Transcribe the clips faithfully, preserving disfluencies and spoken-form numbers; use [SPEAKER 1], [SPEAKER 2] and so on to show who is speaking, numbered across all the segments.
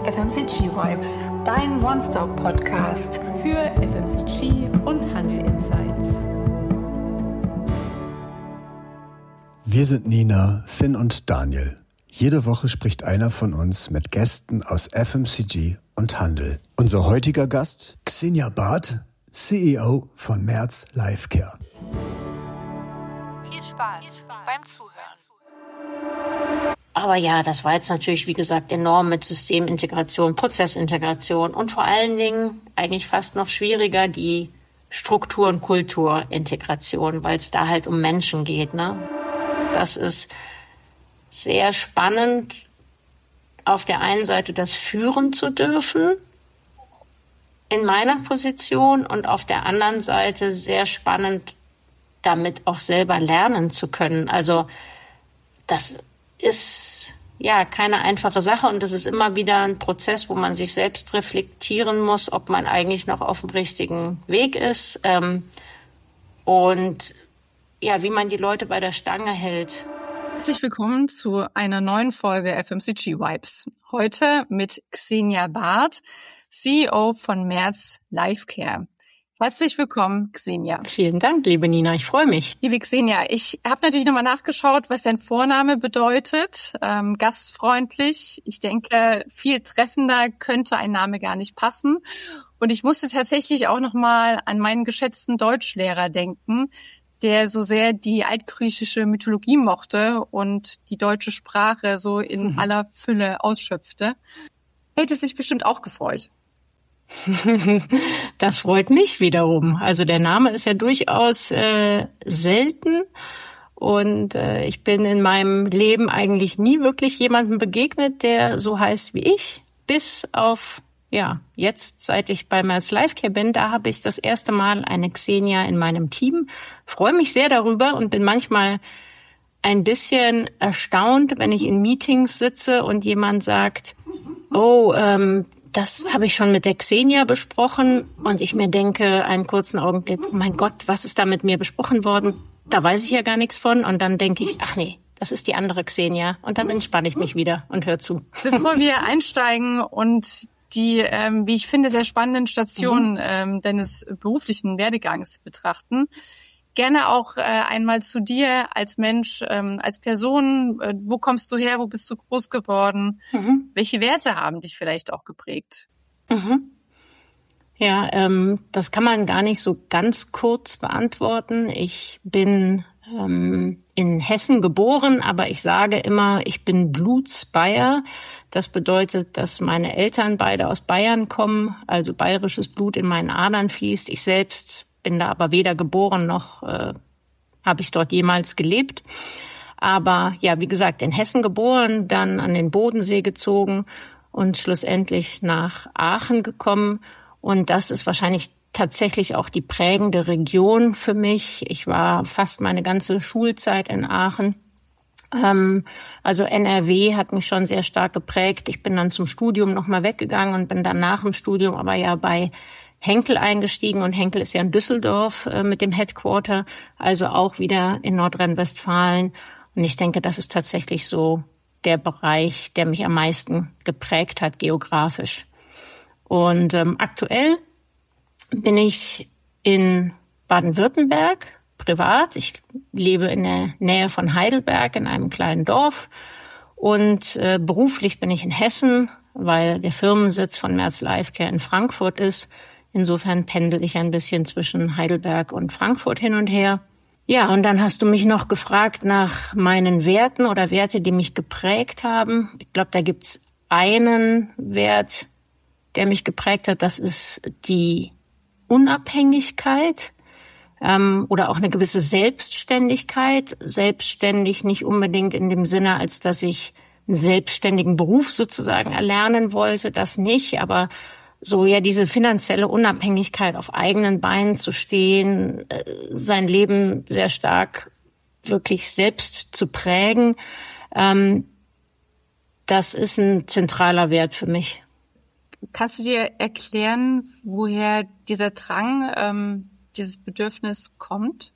[SPEAKER 1] F M C G Vibes, dein One-Stop-Podcast
[SPEAKER 2] für F M C G und Handel Insights.
[SPEAKER 3] Wir sind Nina, Finn und Daniel. Jede Woche spricht einer von uns mit Gästen aus F M C G und Handel. Unser heutiger Gast, Xenia Barth, C E O von Merz Lifecare.
[SPEAKER 1] Viel Spaß beim Zuhören.
[SPEAKER 4] Aber ja, das war jetzt natürlich, wie gesagt, enorm mit Systemintegration, Prozessintegration und vor allen Dingen eigentlich fast noch schwieriger die Struktur- und Kulturintegration, weil es da halt um Menschen geht, ne? Das ist sehr spannend, auf der einen Seite das führen zu dürfen in meiner Position und auf der anderen Seite sehr spannend, damit auch selber lernen zu können. Also das ist ja keine einfache Sache und das ist immer wieder ein Prozess, wo man sich selbst reflektieren muss, ob man eigentlich noch auf dem richtigen Weg ist ähm, und ja, wie man die Leute bei der Stange hält.
[SPEAKER 2] Herzlich willkommen zu einer neuen Folge F M C G Vibes. Heute mit Xenia Barth, C E O von Merz Lifecare. Herzlich willkommen, Xenia.
[SPEAKER 4] Vielen Dank, liebe Nina, ich freue mich.
[SPEAKER 2] Liebe Xenia, ich habe natürlich nochmal nachgeschaut, was dein Vorname bedeutet. Ähm, gastfreundlich. Ich denke, viel treffender könnte ein Name gar nicht passen. Und ich musste tatsächlich auch nochmal an meinen geschätzten Deutschlehrer denken, der so sehr die altgriechische Mythologie mochte und die deutsche Sprache so in mhm. aller Fülle ausschöpfte. Hätte sich bestimmt auch gefreut.
[SPEAKER 4] Das freut mich wiederum. Also der Name ist ja durchaus äh, selten und äh, ich bin in meinem Leben eigentlich nie wirklich jemandem begegnet, der so heißt wie ich, bis auf, ja, jetzt, seit ich bei Merz Lifecare bin, da habe ich das erste Mal eine Xenia in meinem Team. Freue mich sehr darüber und bin manchmal ein bisschen erstaunt, wenn ich in Meetings sitze und jemand sagt, oh, ähm, das habe ich schon mit der Xenia besprochen und ich mir denke, einen kurzen Augenblick, oh mein Gott, was ist da mit mir besprochen worden? Da weiß ich ja gar nichts von und dann denke ich, ach nee, das ist die andere Xenia und dann entspanne ich mich wieder und höre zu.
[SPEAKER 2] Bevor wir einsteigen und die, ähm, wie ich finde, sehr spannenden Stationen mhm. ähm, deines beruflichen Werdegangs betrachten, gerne auch äh, einmal zu dir als Mensch, ähm, als Person. Äh, wo kommst du her? Wo bist du groß geworden? Mhm. Welche Werte haben dich vielleicht auch geprägt?
[SPEAKER 4] Mhm. Ja, ähm, das kann man gar nicht so ganz kurz beantworten. Ich bin ähm, in Hessen geboren, aber ich sage immer, ich bin Blutsbayer. Das bedeutet, dass meine Eltern beide aus Bayern kommen, also bayerisches Blut in meinen Adern fließt. Ich selbst bin da aber weder geboren noch äh, habe ich dort jemals gelebt. Aber ja, wie gesagt, in Hessen geboren, dann an den Bodensee gezogen und schlussendlich nach Aachen gekommen. Und das ist wahrscheinlich tatsächlich auch die prägende Region für mich. Ich war fast meine ganze Schulzeit in Aachen. Ähm, also N R W hat mich schon sehr stark geprägt. Ich bin dann zum Studium nochmal weggegangen und bin dann nach dem Studium aber ja bei Henkel eingestiegen und Henkel ist ja in Düsseldorf äh, mit dem Headquarter, also auch wieder in Nordrhein-Westfalen. Und ich denke, das ist tatsächlich so der Bereich, der mich am meisten geprägt hat geografisch. Und ähm, aktuell bin ich in Baden-Württemberg privat. Ich lebe in der Nähe von Heidelberg in einem kleinen Dorf und äh, beruflich bin ich in Hessen, weil der Firmensitz von Merz Lifecare in Frankfurt ist. Insofern pendel ich ein bisschen zwischen Heidelberg und Frankfurt hin und her. Ja, und dann hast du mich noch gefragt nach meinen Werten oder Werte, die mich geprägt haben. Ich glaube, da gibt's einen Wert, der mich geprägt hat. Das ist die Unabhängigkeit ähm, oder auch eine gewisse Selbstständigkeit. Selbstständig nicht unbedingt in dem Sinne, als dass ich einen selbstständigen Beruf sozusagen erlernen wollte. Das nicht, aber so ja diese finanzielle Unabhängigkeit, auf eigenen Beinen zu stehen, sein Leben sehr stark wirklich selbst zu prägen, ähm, das ist ein zentraler Wert für mich.
[SPEAKER 2] Kannst du dir erklären, woher dieser Drang, ähm, dieses Bedürfnis kommt?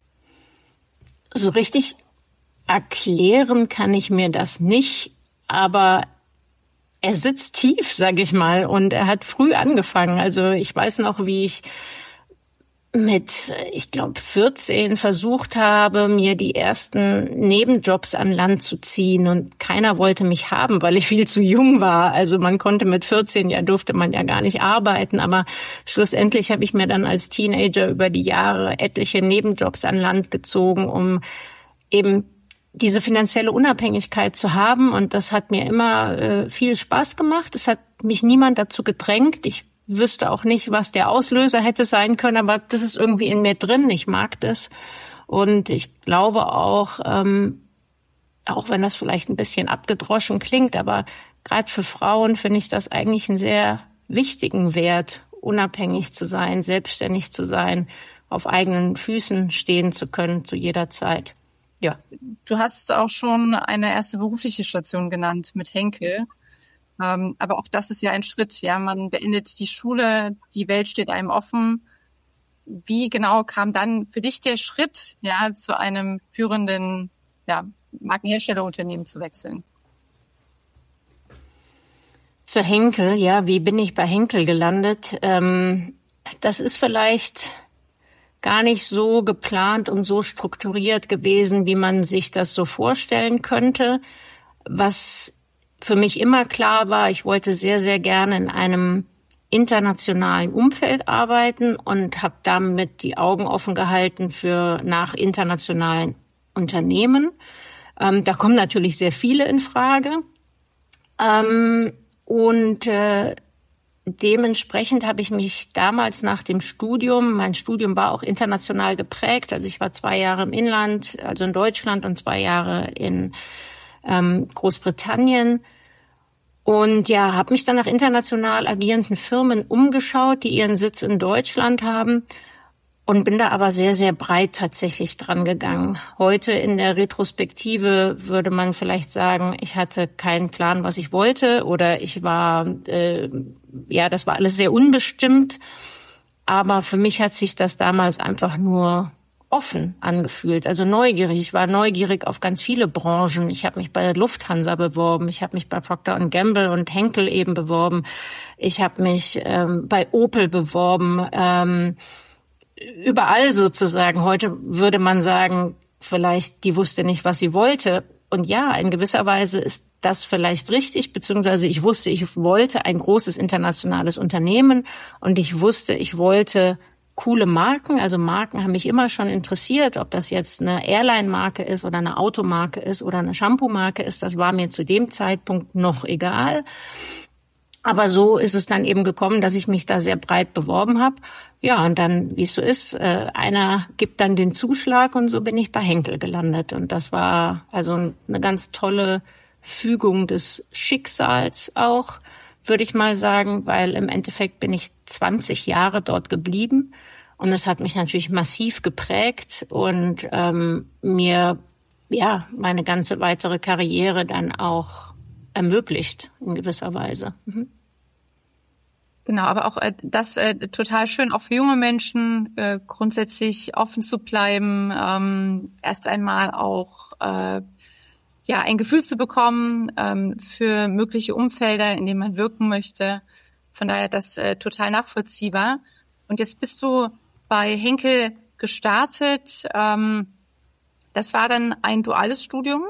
[SPEAKER 4] So richtig erklären kann ich mir das nicht, aber er sitzt tief, sag ich mal, und er hat früh angefangen. Also ich weiß noch, wie ich mit, ich glaube, vierzehn versucht habe, mir die ersten Nebenjobs an Land zu ziehen und keiner wollte mich haben, weil ich viel zu jung war. Also man konnte mit vierzehn, ja durfte man ja gar nicht arbeiten, aber schlussendlich habe ich mir dann als Teenager über die Jahre etliche Nebenjobs an Land gezogen, um eben diese finanzielle Unabhängigkeit zu haben, und das hat mir immer äh, viel Spaß gemacht. Es hat mich niemand dazu gedrängt. Ich wüsste auch nicht, was der Auslöser hätte sein können, aber das ist irgendwie in mir drin. Ich mag das. Und ich glaube auch, ähm, auch wenn das vielleicht ein bisschen abgedroschen klingt, aber gerade für Frauen finde ich das eigentlich einen sehr wichtigen Wert, unabhängig zu sein, selbstständig zu sein, auf eigenen Füßen stehen zu können zu jeder Zeit. Ja.
[SPEAKER 2] Du hast auch schon eine erste berufliche Station genannt mit Henkel. Ähm, aber auch das ist ja ein Schritt. Ja, man beendet die Schule, die Welt steht einem offen. Wie genau kam dann für dich der Schritt, ja, zu einem führenden, ja, Markenherstellerunternehmen zu wechseln?
[SPEAKER 4] Zu Henkel, ja, wie bin ich bei Henkel gelandet? Ähm, das ist vielleicht gar nicht so geplant und so strukturiert gewesen, wie man sich das so vorstellen könnte. Was für mich immer klar war, ich wollte sehr, sehr gerne in einem internationalen Umfeld arbeiten und habe damit die Augen offen gehalten für nach internationalen Unternehmen. Ähm, da kommen natürlich sehr viele in Frage. Ähm, und äh, dementsprechend habe ich mich damals nach dem Studium, mein Studium war auch international geprägt, also ich war zwei Jahre im Inland, also in Deutschland, und zwei Jahre in ähm, Großbritannien. Und ja, habe mich dann nach international agierenden Firmen umgeschaut, die ihren Sitz in Deutschland haben, und bin da aber sehr, sehr breit tatsächlich dran gegangen. Heute in der Retrospektive würde man vielleicht sagen, ich hatte keinen Plan, was ich wollte, oder ich war, äh, ja, das war alles sehr unbestimmt. Aber für mich hat sich das damals einfach nur offen angefühlt, also neugierig. Ich war neugierig auf ganz viele Branchen. Ich habe mich bei der Lufthansa beworben, ich habe mich bei Procter and Gamble und Henkel eben beworben, ich habe mich ähm, bei Opel beworben, ähm, überall sozusagen. Heute würde man sagen, vielleicht die wusste nicht, was sie wollte. Und ja, in gewisser Weise ist das vielleicht richtig, beziehungsweise ich wusste, ich wollte ein großes internationales Unternehmen, und ich wusste, ich wollte coole Marken. Also Marken haben mich immer schon interessiert, ob das jetzt eine Airline-Marke ist oder eine Automarke ist oder eine Shampoo-Marke ist. Das war mir zu dem Zeitpunkt noch egal. Aber so ist es dann eben gekommen, dass ich mich da sehr breit beworben habe. Ja, und dann, wie es so ist, äh, einer gibt dann den Zuschlag, und so bin ich bei Henkel gelandet. Und das war also eine ganz tolle Fügung des Schicksals auch, würde ich mal sagen, weil im Endeffekt bin ich zwanzig Jahre dort geblieben, und es hat mich natürlich massiv geprägt und ähm, mir ja meine ganze weitere Karriere dann auch ermöglicht in gewisser Weise. Mhm.
[SPEAKER 2] Genau, aber auch äh, das äh, total schön, auch für junge Menschen äh, grundsätzlich offen zu bleiben, ähm, erst einmal auch äh, ja ein Gefühl zu bekommen ähm, für mögliche Umfelder, in denen man wirken möchte. Von daher das äh, total nachvollziehbar. Und jetzt bist du bei Henkel gestartet. Ähm, das war dann ein duales Studium?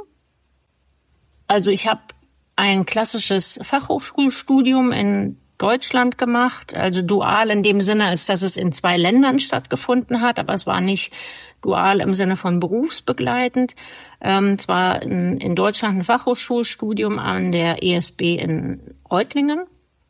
[SPEAKER 4] Also ich habe ein klassisches Fachhochschulstudium in Deutschland gemacht, also dual in dem Sinne, als dass es in zwei Ländern stattgefunden hat, aber es war nicht dual im Sinne von berufsbegleitend. Ähm, es war in, in Deutschland ein Fachhochschulstudium an der E S B in Reutlingen.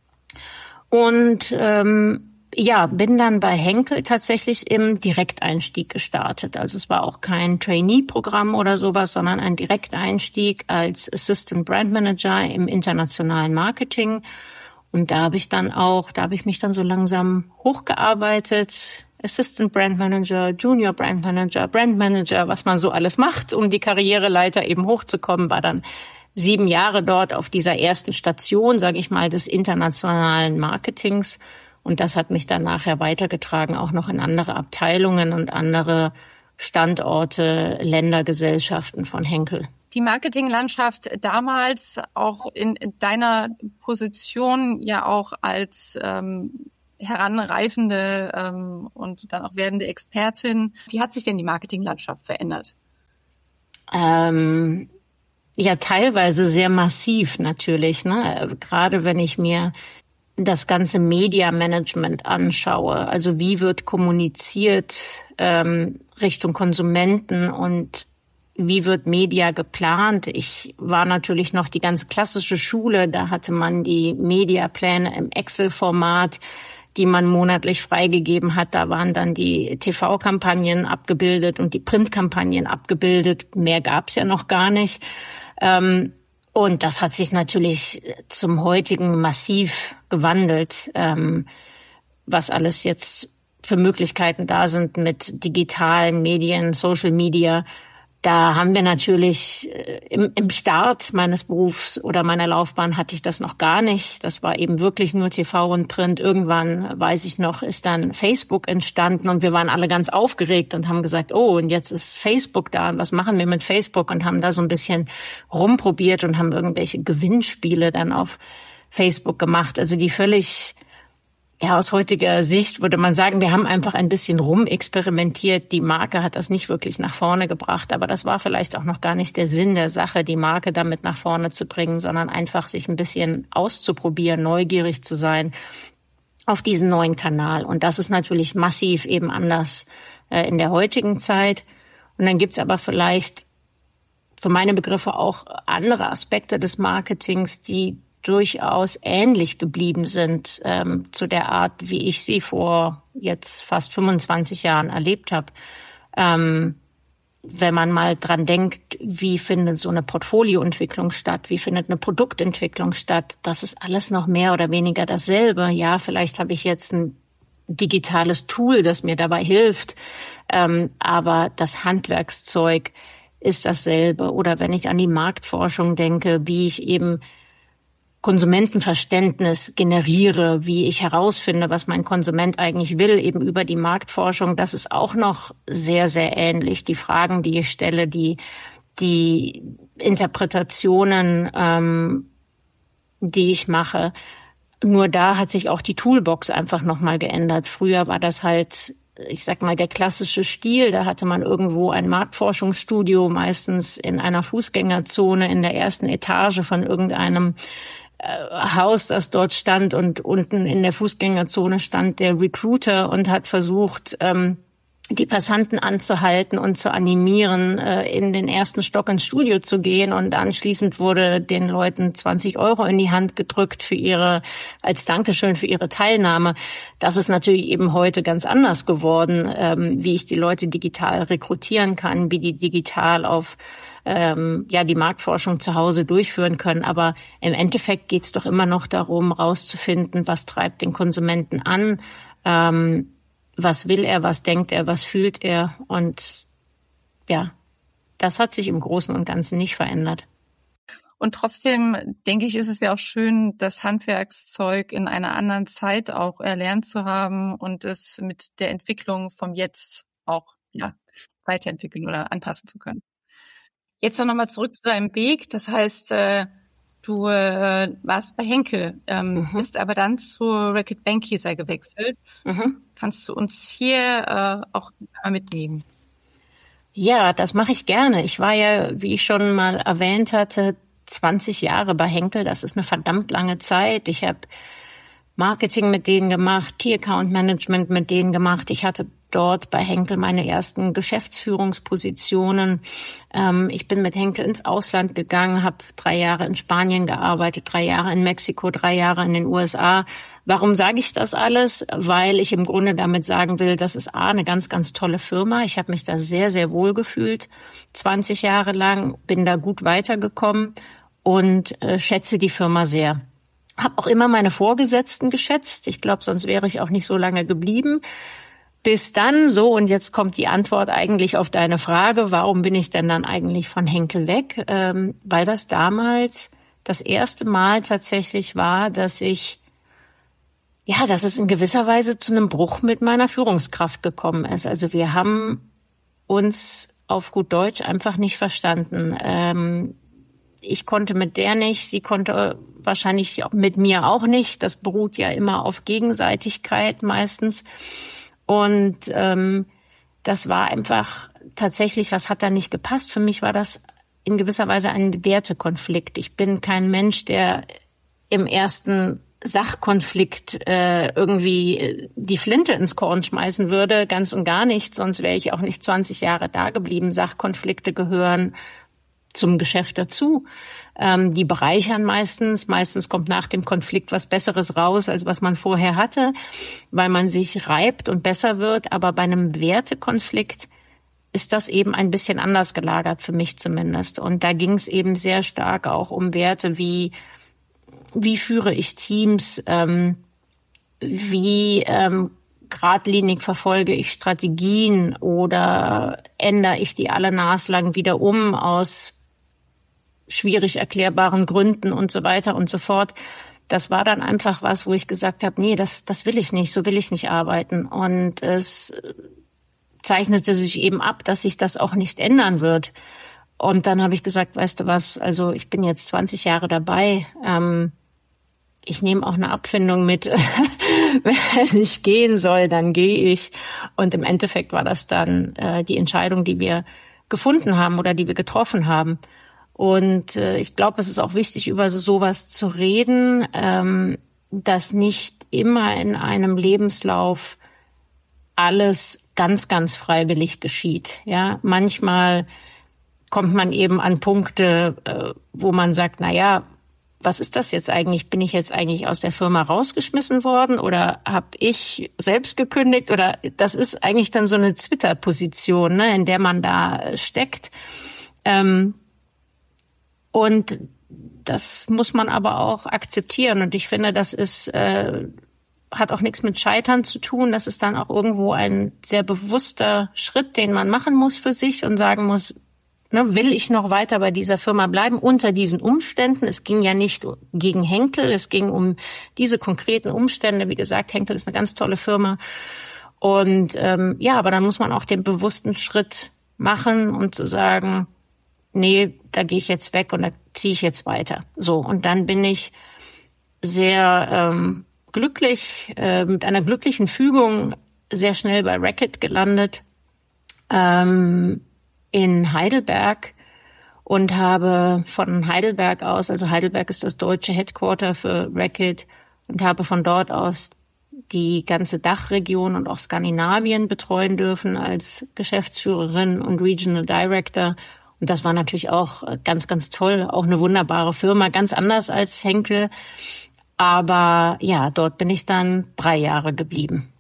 [SPEAKER 4] Und ähm, ja, bin dann bei Henkel tatsächlich im Direkteinstieg gestartet. Also es war auch kein Trainee-Programm oder sowas, sondern ein Direkteinstieg als Assistant Brand Manager im internationalen Marketing. Und da habe ich dann auch, da habe ich mich dann so langsam hochgearbeitet. Assistant Brand Manager, Junior Brand Manager, Brand Manager, was man so alles macht, um die Karriereleiter eben hochzukommen, war dann sieben Jahre dort auf dieser ersten Station, sage ich mal, des internationalen Marketings. Und das hat mich dann nachher weitergetragen, auch noch in andere Abteilungen und andere Standorte, Ländergesellschaften von Henkel.
[SPEAKER 2] Die Marketinglandschaft damals auch in, in deiner Position ja auch als ähm, heranreifende ähm, und dann auch werdende Expertin. Wie hat sich denn die Marketinglandschaft verändert?
[SPEAKER 4] Ähm, ja, teilweise sehr massiv natürlich, ne? Gerade wenn ich mir das ganze Media-Management anschaue. Also wie wird kommuniziert ähm, Richtung Konsumenten und wie wird Media geplant? Ich war natürlich noch die ganz klassische Schule. Da hatte man die Mediapläne im Excel-Format, die man monatlich freigegeben hat. Da waren dann die T V-Kampagnen abgebildet und die Printkampagnen abgebildet. Mehr gab's ja noch gar nicht. Ähm, und das hat sich natürlich zum heutigen massiv gewandelt, ähm, was alles jetzt für Möglichkeiten da sind mit digitalen Medien, Social Media. Da haben wir natürlich im, im Start meines Berufs oder meiner Laufbahn hatte ich das noch gar nicht. Das war eben wirklich nur T V und Print. Irgendwann, weiß ich noch, ist dann Facebook entstanden und wir waren alle ganz aufgeregt und haben gesagt, oh, und jetzt ist Facebook da und was machen wir mit Facebook? Und haben da so ein bisschen rumprobiert und haben irgendwelche Gewinnspiele dann auf Facebook gemacht. Also die völlig... Ja, aus heutiger Sicht würde man sagen, wir haben einfach ein bisschen rumexperimentiert. Die Marke hat das nicht wirklich nach vorne gebracht, aber das war vielleicht auch noch gar nicht der Sinn der Sache, die Marke damit nach vorne zu bringen, sondern einfach sich ein bisschen auszuprobieren, neugierig zu sein auf diesen neuen Kanal. Und das ist natürlich massiv eben anders äh, in der heutigen Zeit. Und dann gibt's aber vielleicht für meine Begriffe auch andere Aspekte des Marketings, die durchaus ähnlich geblieben sind ähm, zu der Art, wie ich sie vor jetzt fast fünfundzwanzig Jahren erlebt habe. Ähm, wenn man mal dran denkt, wie findet so eine Portfolioentwicklung statt, wie findet eine Produktentwicklung statt, das ist alles noch mehr oder weniger dasselbe. Ja, vielleicht habe ich jetzt ein digitales Tool, das mir dabei hilft, ähm, aber das Handwerkszeug ist dasselbe. Oder wenn ich an die Marktforschung denke, wie ich eben Konsumentenverständnis generiere, wie ich herausfinde, was mein Konsument eigentlich will, eben über die Marktforschung, das ist auch noch sehr, sehr ähnlich. Die Fragen, die ich stelle, die, die Interpretationen, ähm, die ich mache. Nur da hat sich auch die Toolbox einfach nochmal geändert. Früher war das halt, ich sag mal, der klassische Stil. Da hatte man irgendwo ein Marktforschungsstudio, meistens in einer Fußgängerzone in der ersten Etage von irgendeinem Haus, das dort stand, und unten in der Fußgängerzone stand der Recruiter und hat versucht, ähm, die Passanten anzuhalten und zu animieren, äh, in den ersten Stock ins Studio zu gehen, und anschließend wurde den Leuten zwanzig Euro in die Hand gedrückt für ihre, als Dankeschön für ihre Teilnahme. Das ist natürlich eben heute ganz anders geworden, ähm, wie ich die Leute digital rekrutieren kann, wie die digital auf ähm, ja die Marktforschung zu Hause durchführen können. Aber im Endeffekt geht es doch immer noch darum, rauszufinden, was treibt den Konsumenten an, ähm, was will er, was denkt er, was fühlt er. Und ja, das hat sich im Großen und Ganzen nicht verändert.
[SPEAKER 2] Und trotzdem, denke ich, ist es ja auch schön, das Handwerkszeug in einer anderen Zeit auch erlernt zu haben und es mit der Entwicklung vom Jetzt auch ja weiterentwickeln oder anpassen zu können. Jetzt noch mal zurück zu deinem Weg. Das heißt, äh, du äh, warst bei Henkel, ähm, mhm. bist aber dann zu Reckitt Benckiser gewechselt. Mhm. Kannst du uns hier äh, auch mal mitnehmen?
[SPEAKER 4] Ja, das mache ich gerne. Ich war ja, wie ich schon mal erwähnt hatte, zwanzig Jahre bei Henkel. Das ist eine verdammt lange Zeit. Ich habe Marketing mit denen gemacht, Key Account Management mit denen gemacht. Ich hatte dort bei Henkel meine ersten Geschäftsführungspositionen. Ähm, ich bin mit Henkel ins Ausland gegangen, habe drei Jahre in Spanien gearbeitet, drei Jahre in Mexiko, drei Jahre in den U S A. Warum sage ich das alles? Weil ich im Grunde damit sagen will, das ist A, eine ganz, ganz tolle Firma. Ich habe mich da sehr, sehr wohl gefühlt, zwanzig Jahre lang, bin da gut weitergekommen und äh, schätze die Firma sehr. Habe auch immer meine Vorgesetzten geschätzt. Ich glaube, sonst wäre ich auch nicht so lange geblieben. Bis dann so, und jetzt kommt die Antwort eigentlich auf deine Frage, warum bin ich denn dann eigentlich von Henkel weg? Ähm, weil das damals das erste Mal tatsächlich war, dass ich, ja, dass es in gewisser Weise zu einem Bruch mit meiner Führungskraft gekommen ist. Also wir haben uns auf gut Deutsch einfach nicht verstanden. Ähm, ich konnte mit der nicht, sie konnte wahrscheinlich mit mir auch nicht. Das beruht ja immer auf Gegenseitigkeit meistens. Und ähm, das war einfach tatsächlich, was hat da nicht gepasst? Für mich war das in gewisser Weise ein Wertekonflikt. Ich bin kein Mensch, der im ersten Sachkonflikt äh, irgendwie die Flinte ins Korn schmeißen würde, ganz und gar nicht, sonst wäre ich auch nicht zwanzig Jahre da geblieben. Sachkonflikte gehören zum Geschäft dazu. Ähm, die bereichern meistens. Meistens kommt nach dem Konflikt was Besseres raus, als was man vorher hatte, weil man sich reibt und besser wird. Aber bei einem Wertekonflikt ist das eben ein bisschen anders gelagert, für mich zumindest. Und da ging es eben sehr stark auch um Werte wie Wie führe ich Teams? Ähm, wie ähm, geradlinig verfolge ich Strategien oder ändere ich die alle naslang wieder um aus schwierig erklärbaren Gründen und so weiter und so fort? Das war dann einfach was, wo ich gesagt habe, nee, das, das will ich nicht, so will ich nicht arbeiten. Und es zeichnete sich eben ab, dass sich das auch nicht ändern wird. Und dann habe ich gesagt, weißt du was, also ich bin jetzt zwanzig Jahre dabei, ähm, ich nehme auch eine Abfindung mit. Wenn ich gehen soll, dann gehe ich. Und im Endeffekt war das dann äh, die Entscheidung, die wir gefunden haben oder die wir getroffen haben. Und äh, ich glaube, es ist auch wichtig, über so sowas zu reden, ähm, dass nicht immer in einem Lebenslauf alles ganz, ganz freiwillig geschieht. Ja, manchmal kommt man eben an Punkte, äh, wo man sagt, na ja, was ist das jetzt eigentlich? Bin ich jetzt eigentlich aus der Firma rausgeschmissen worden oder habe ich selbst gekündigt? Oder das ist eigentlich dann so eine Twitter-Position, ne, in der man da steckt. Ähm, und das muss man aber auch akzeptieren. Und ich finde, das ist äh, hat auch nichts mit Scheitern zu tun. Das ist dann auch irgendwo ein sehr bewusster Schritt, den man machen muss für sich und sagen muss, Ne, will ich noch weiter bei dieser Firma bleiben unter diesen Umständen? Es ging ja nicht gegen Henkel, es ging um diese konkreten Umstände. Wie gesagt, Henkel ist eine ganz tolle Firma. Und ähm, ja, aber dann muss man auch den bewussten Schritt machen und zu sagen, nee, da gehe ich jetzt weg und da ziehe ich jetzt weiter. So, und dann bin ich sehr ähm, glücklich, äh, mit einer glücklichen Fügung sehr schnell bei Reckitt gelandet. Ähm, in Heidelberg und habe von Heidelberg aus, also Heidelberg ist das deutsche Headquarter für Reckitt, und habe von dort aus die ganze Dachregion und auch Skandinavien betreuen dürfen als Geschäftsführerin und Regional Director. Und das war natürlich auch ganz, ganz toll, auch eine wunderbare Firma, ganz anders als Henkel. Aber ja, dort bin ich dann drei Jahre geblieben.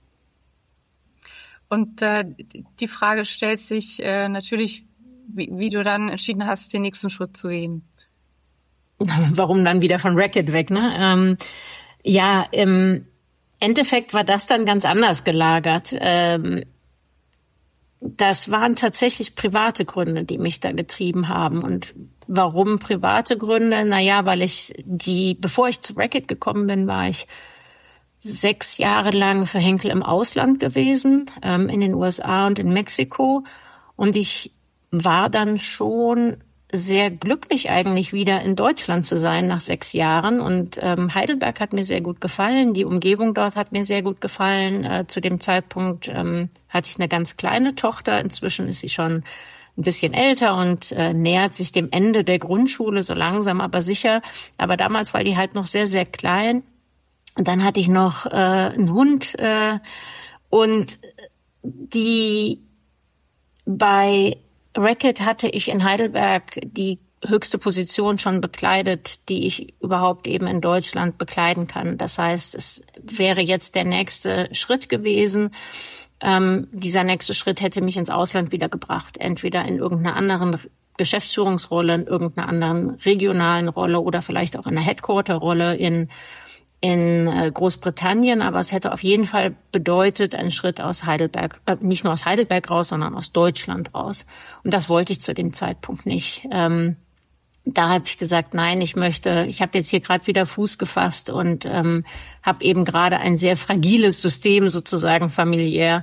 [SPEAKER 2] Und äh, die Frage stellt sich äh, natürlich, wie, wie du dann entschieden hast, den nächsten Schritt zu gehen.
[SPEAKER 4] Warum dann wieder von Reckitt weg, ne? Ähm, ja, im Endeffekt war das dann ganz anders gelagert. Ähm, das waren tatsächlich private Gründe, die mich da getrieben haben. Und warum private Gründe? Naja, weil ich die, bevor ich zu Reckitt gekommen bin, war ich sechs Jahre lang für Henkel im Ausland gewesen, ähm, in den U S A und in Mexiko. Und ich war dann schon sehr glücklich, eigentlich wieder in Deutschland zu sein nach sechs Jahren. Und ähm, Heidelberg hat mir sehr gut gefallen. Die Umgebung dort hat mir sehr gut gefallen. Äh, zu dem Zeitpunkt ähm, hatte ich eine ganz kleine Tochter. Inzwischen ist sie schon ein bisschen älter und äh, nähert sich dem Ende der Grundschule, so langsam aber sicher. Aber damals war die halt noch sehr, sehr klein. Und dann hatte ich noch äh, einen Hund äh, und die bei Reckitt hatte ich in Heidelberg die höchste Position schon bekleidet, die ich überhaupt eben in Deutschland bekleiden kann. Das heißt, es wäre jetzt der nächste Schritt gewesen. Ähm, dieser nächste Schritt hätte mich ins Ausland wieder gebracht, entweder in irgendeiner anderen Geschäftsführungsrolle, in irgendeiner anderen regionalen Rolle oder vielleicht auch in einer Headquarter-Rolle in in Großbritannien, aber es hätte auf jeden Fall bedeutet, einen Schritt aus Heidelberg, äh, nicht nur aus Heidelberg raus, sondern aus Deutschland raus. Und das wollte ich zu dem Zeitpunkt nicht. Ähm, da habe ich gesagt, nein, ich möchte, ich habe jetzt hier gerade wieder Fuß gefasst und ähm, habe eben gerade ein sehr fragiles System sozusagen familiär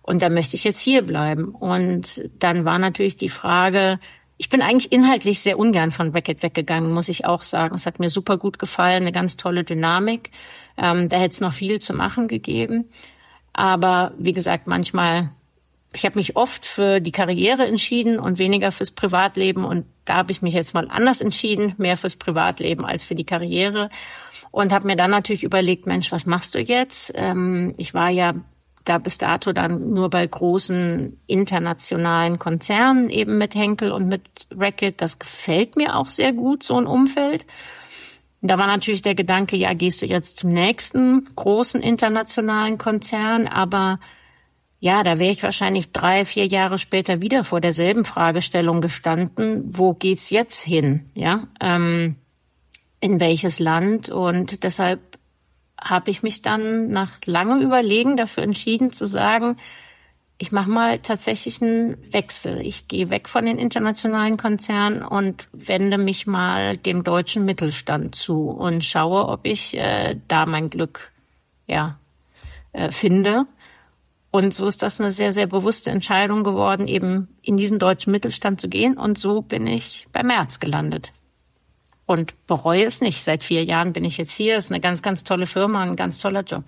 [SPEAKER 4] Und da möchte ich jetzt hier bleiben. Und dann war natürlich die Frage, ich bin eigentlich inhaltlich sehr ungern von Reckitt weggegangen, muss ich auch sagen. Es hat mir super gut gefallen, eine ganz tolle Dynamik. Ähm, da hätte es noch viel zu machen gegeben. Aber wie gesagt, manchmal, ich habe mich oft für die Karriere entschieden und weniger fürs Privatleben. Und da habe ich mich jetzt mal anders entschieden, mehr fürs Privatleben als für die Karriere. Und habe mir dann natürlich überlegt, Mensch, was machst du jetzt? Ähm, ich war ja da bis dato dann nur bei großen internationalen Konzernen eben mit Henkel und mit Reckitt. Das gefällt mir auch sehr gut, so ein Umfeld. Da war natürlich der Gedanke, ja, gehst du jetzt zum nächsten großen internationalen Konzern, aber ja, da wäre ich wahrscheinlich drei, vier Jahre später wieder vor derselben Fragestellung gestanden. Wo geht's jetzt hin? Ja, ähm, in welches Land? Und deshalb habe ich mich dann nach langem Überlegen dafür entschieden zu sagen, ich mache mal tatsächlich einen Wechsel. Ich gehe weg von den internationalen Konzernen und wende mich mal dem deutschen Mittelstand zu und schaue, ob ich äh, da mein Glück ja äh, finde. Und so ist das eine sehr, sehr bewusste Entscheidung geworden, eben in diesen deutschen Mittelstand zu gehen. Und so bin ich bei Merz gelandet. Und bereue es nicht. Seit vier Jahren bin ich jetzt hier. Ist eine ganz, ganz tolle Firma, ein ganz toller Job.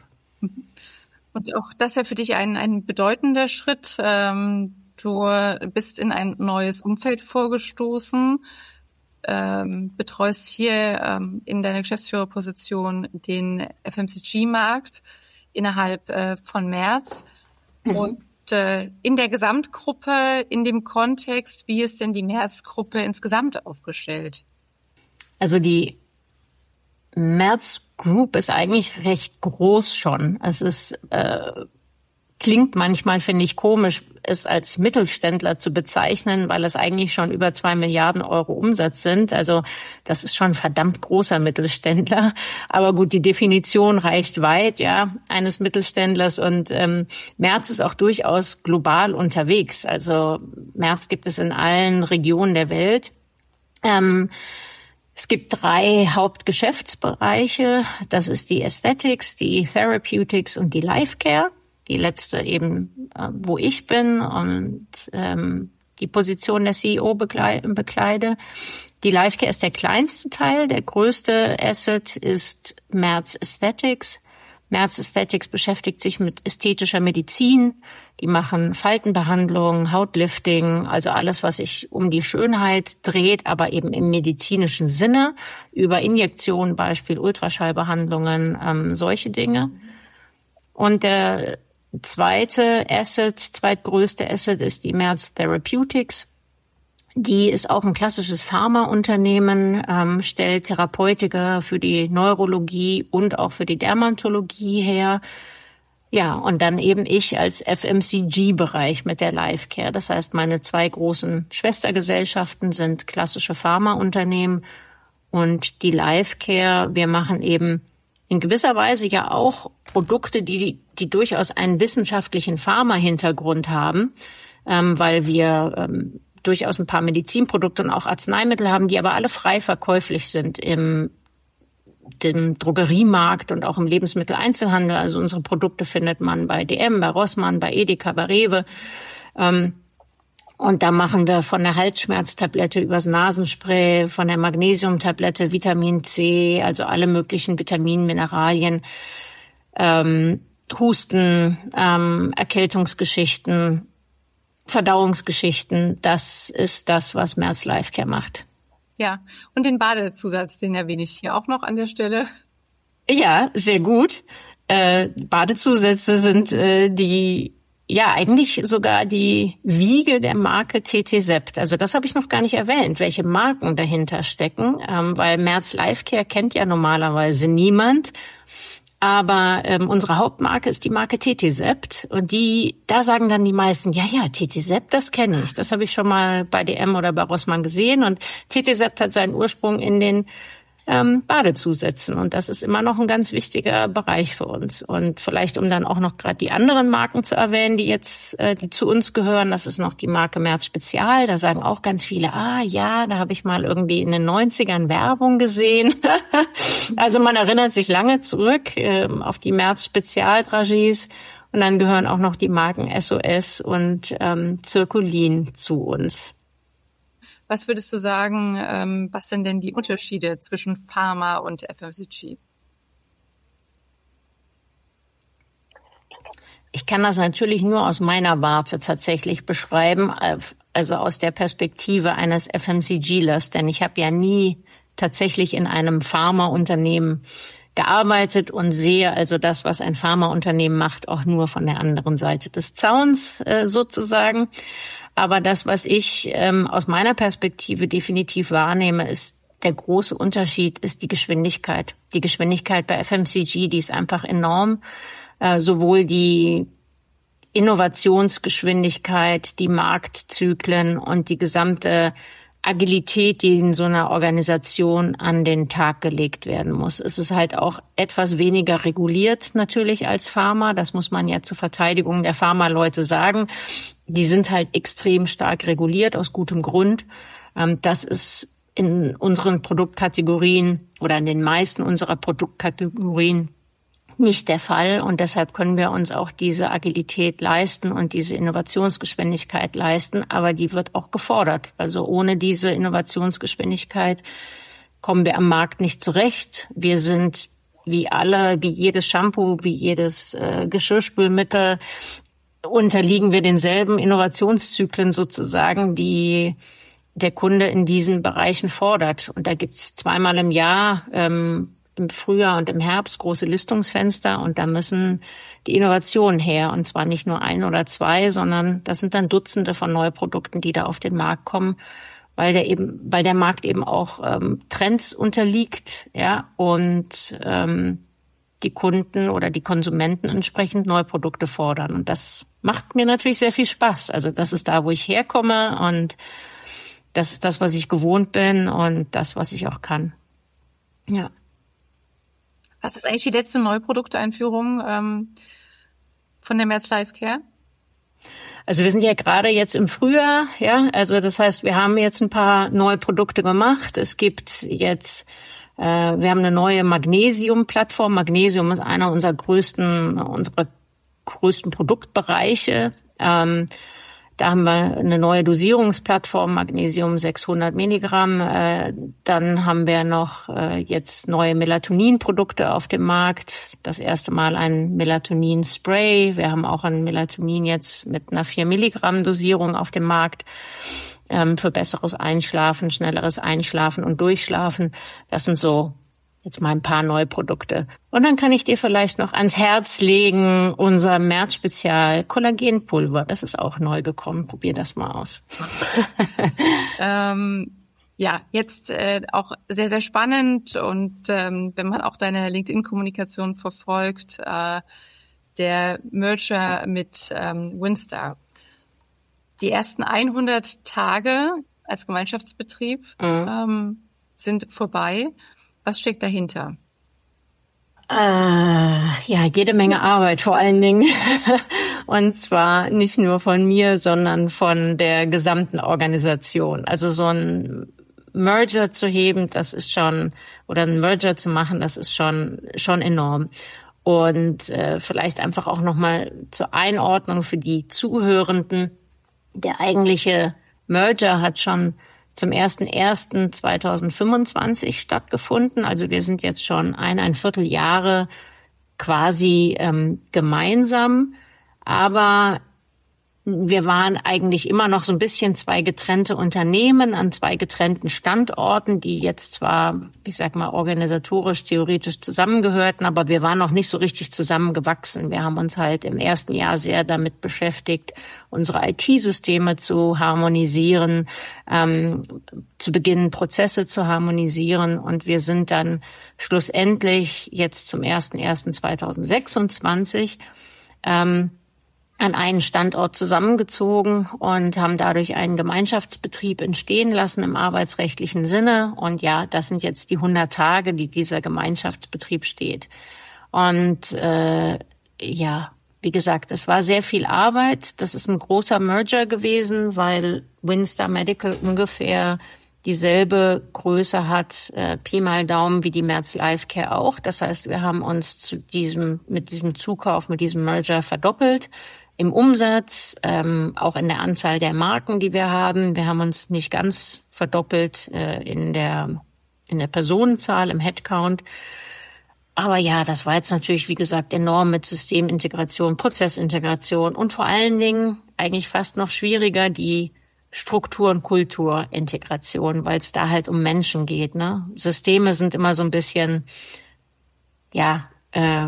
[SPEAKER 2] Und auch das ist ja für dich ein, ein bedeutender Schritt. Ähm, du bist in ein neues Umfeld vorgestoßen, ähm, betreust hier ähm, in deiner Geschäftsführerposition den F M C G-Markt innerhalb äh, von Merz. Mhm. Und äh, in der Gesamtgruppe, in dem Kontext, wie ist denn die Merz-Gruppe insgesamt aufgestellt?
[SPEAKER 4] Also die Merz Group ist eigentlich recht groß schon. Es ist äh, klingt manchmal, finde ich, komisch, es als Mittelständler zu bezeichnen, weil es eigentlich schon über zwei Milliarden Euro Umsatz sind. Also das ist schon ein verdammt großer Mittelständler. Aber gut, die Definition reicht weit, ja, eines Mittelständlers. Und ähm, Merz ist auch durchaus global unterwegs. Also Merz gibt es in allen Regionen der Welt. Ähm, Es gibt drei Hauptgeschäftsbereiche. Das ist die Aesthetics, die Therapeutics und die Life Care. Die letzte eben, äh, wo ich bin und ähm, die Position der C E O bekleide. Die Life Care ist der kleinste Teil. Der größte Asset ist Merz Aesthetics. Merz Aesthetics beschäftigt sich mit ästhetischer Medizin. Die machen Faltenbehandlung, Hautlifting, also alles, was sich um die Schönheit dreht, aber eben im medizinischen Sinne, über Injektionen, Beispiel Ultraschallbehandlungen, ähm, solche Dinge. Und der zweite Asset, zweitgrößte Asset ist die Merz Therapeutics. Die ist auch ein klassisches Pharmaunternehmen, ähm, stellt Therapeutika für die Neurologie und auch für die Dermatologie her. Ja, und dann eben ich als F M C G-Bereich mit der Life Care. Das heißt, meine zwei großen Schwestergesellschaften sind klassische Pharmaunternehmen und die Life Care. Wir machen eben in gewisser Weise ja auch Produkte, die, die durchaus einen wissenschaftlichen Pharma-Hintergrund haben, ähm, weil wir ähm, durchaus ein paar Medizinprodukte und auch Arzneimittel haben, die aber alle frei verkäuflich sind im dem Drogeriemarkt und auch im Lebensmitteleinzelhandel. Also unsere Produkte findet man bei D M, bei Rossmann, bei Edeka, bei Rewe. Und da machen wir von der Halsschmerztablette übers Nasenspray, von der Magnesiumtablette, Vitamin C, also alle möglichen Vitaminen, Mineralien, ähm, Husten, ähm, Erkältungsgeschichten, Verdauungsgeschichten. Das ist das, was Merz Life Care macht.
[SPEAKER 2] Ja, und den Badezusatz, den erwähne ich hier auch noch an der Stelle.
[SPEAKER 4] Ja, sehr gut. Äh, Badezusätze sind äh, die, ja, eigentlich sogar die Wiege der Marke T T Sept. Also das habe ich noch gar nicht erwähnt, welche Marken dahinter stecken, ähm, weil Merz Life Care kennt ja normalerweise niemand. Aber ähm, unsere Hauptmarke ist die Marke T T Sept und die, da sagen dann die meisten, ja, ja, T T Sept, das kenne ich. Das habe ich schon mal bei D M oder bei Rossmann gesehen und T T Sept hat seinen Ursprung in den ähm, Badezusätzen und das ist immer noch ein ganz wichtiger Bereich für uns. Und vielleicht, um dann auch noch gerade die anderen Marken zu erwähnen, die jetzt, äh, die zu uns gehören, das ist noch die Marke Merz Spezial. Da sagen auch ganz viele, ah ja, da habe ich mal irgendwie in den neunzigern Werbung gesehen. Also man erinnert sich lange zurück äh, auf die Merz Spezial Dragees. Und dann gehören auch noch die Marken S O S und ähm, Circulin zu uns.
[SPEAKER 2] Was würdest du sagen, ähm, was sind denn die Unterschiede zwischen Pharma und F M C G?
[SPEAKER 4] Ich kann das natürlich nur aus meiner Warte tatsächlich beschreiben, also aus der Perspektive eines F M C G lers, denn ich habe ja nie tatsächlich in einem Pharmaunternehmen gearbeitet und sehe also das, was ein Pharmaunternehmen macht, auch nur von der anderen Seite des Zauns äh, sozusagen. Aber das, was ich ähm, aus meiner Perspektive definitiv wahrnehme, ist der große Unterschied, ist die Geschwindigkeit. Die Geschwindigkeit bei F M C G, die ist einfach enorm. Äh, sowohl die Innovationsgeschwindigkeit, die Marktzyklen und die gesamte Agilität, die in so einer Organisation an den Tag gelegt werden muss. Es ist halt auch etwas weniger reguliert natürlich als Pharma. Das muss man ja zur Verteidigung der Pharma-Leute sagen. Die sind halt extrem stark reguliert, aus gutem Grund. Das ist in unseren Produktkategorien oder in den meisten unserer Produktkategorien nicht der Fall. Und deshalb können wir uns auch diese Agilität leisten und diese Innovationsgeschwindigkeit leisten. Aber die wird auch gefordert. Also ohne diese Innovationsgeschwindigkeit kommen wir am Markt nicht zurecht. Wir sind wie alle, wie jedes Shampoo, wie jedes äh, Geschirrspülmittel, unterliegen wir denselben Innovationszyklen sozusagen, die der Kunde in diesen Bereichen fordert. Und da gibt's zweimal im Jahr ähm, im Frühjahr und im Herbst große Listungsfenster und da müssen die Innovationen her. Und zwar nicht nur ein oder zwei, sondern das sind dann Dutzende von Neuprodukten, die da auf den Markt kommen, weil der eben, weil der Markt eben auch ähm, Trends unterliegt, ja, und ähm, die Kunden oder die Konsumenten entsprechend Neuprodukte fordern. Und das macht mir natürlich sehr viel Spaß. Also das ist da, wo ich herkomme und das ist das, was ich gewohnt bin und das, was ich auch kann. Ja.
[SPEAKER 2] Was ist eigentlich die letzte Neuprodukteinführung ähm, von der Merz Life Care?
[SPEAKER 4] Also wir sind ja gerade jetzt im Frühjahr, ja, also das heißt, wir haben jetzt ein paar neue Produkte gemacht. Es gibt jetzt, äh, wir haben eine neue Magnesium-Plattform. Magnesium ist einer unserer größten, unserer größten Produktbereiche. Ähm, Da haben wir eine neue Dosierungsplattform, Magnesium sechshundert Milligramm. Äh, dann haben wir noch äh, jetzt neue Melatonin-Produkte auf dem Markt. Das erste Mal ein Melatonin-Spray. Wir haben auch ein Melatonin jetzt mit einer vier Milligramm Dosierung auf dem Markt ähm, für besseres Einschlafen, schnelleres Einschlafen und Durchschlafen. Das sind so jetzt mal ein paar neue Produkte. Und dann kann ich dir vielleicht noch ans Herz legen, unser März-Spezial Kollagenpulver. Das ist auch neu gekommen. Probier das mal aus.
[SPEAKER 2] ähm, ja, jetzt äh, auch sehr, sehr spannend. Und ähm, wenn man auch deine LinkedIn-Kommunikation verfolgt, äh, der Merger mit ähm, Winstar. Die ersten hundert Tage als Gemeinschaftsbetrieb mhm. ähm, sind vorbei. Was steckt dahinter?
[SPEAKER 4] Äh, ja, jede Menge Arbeit vor allen Dingen. Und zwar nicht nur von mir, sondern von der gesamten Organisation. Also so ein Merger zu heben, das ist schon, oder ein Merger zu machen, das ist schon schon enorm. Und äh, vielleicht einfach auch nochmal zur Einordnung für die Zuhörenden. Der eigentliche Merger hat schon zum ersten ersten zweitausendfünfundzwanzig stattgefunden. Also wir sind jetzt schon eineinviertel Jahre quasi ähm, gemeinsam, aber wir waren eigentlich immer noch so ein bisschen zwei getrennte Unternehmen an zwei getrennten Standorten, die jetzt zwar, ich sag mal, organisatorisch, theoretisch zusammengehörten, aber wir waren noch nicht so richtig zusammengewachsen. Wir haben uns halt im ersten Jahr sehr damit beschäftigt, unsere I T-Systeme zu harmonisieren, ähm, zu Beginn Prozesse zu harmonisieren und wir sind dann schlussendlich jetzt zum ersten ersten zweitausendsechsundzwanzig ähm, an einen Standort zusammengezogen und haben dadurch einen Gemeinschaftsbetrieb entstehen lassen im arbeitsrechtlichen Sinne. Und ja, das sind jetzt die hundert Tage, die dieser Gemeinschaftsbetrieb steht. Und äh, ja, wie gesagt, es war sehr viel Arbeit. Das ist ein großer Merger gewesen, weil Winstar Medical ungefähr dieselbe Größe hat, äh, Pi mal Daumen, wie die Merz Life Care auch. Das heißt, wir haben uns zu diesem, mit diesem Zukauf, mit diesem Merger verdoppelt im Umsatz, ähm, auch in der Anzahl der Marken, die wir haben. Wir haben uns nicht ganz verdoppelt äh, in der, in der Personenzahl, im Headcount. Aber ja, das war jetzt natürlich, wie gesagt, enorm mit Systemintegration, Prozessintegration und vor allen Dingen eigentlich fast noch schwieriger die Struktur- und Kulturintegration, weil es da halt um Menschen geht. Ne? Systeme sind immer so ein bisschen, ja, äh,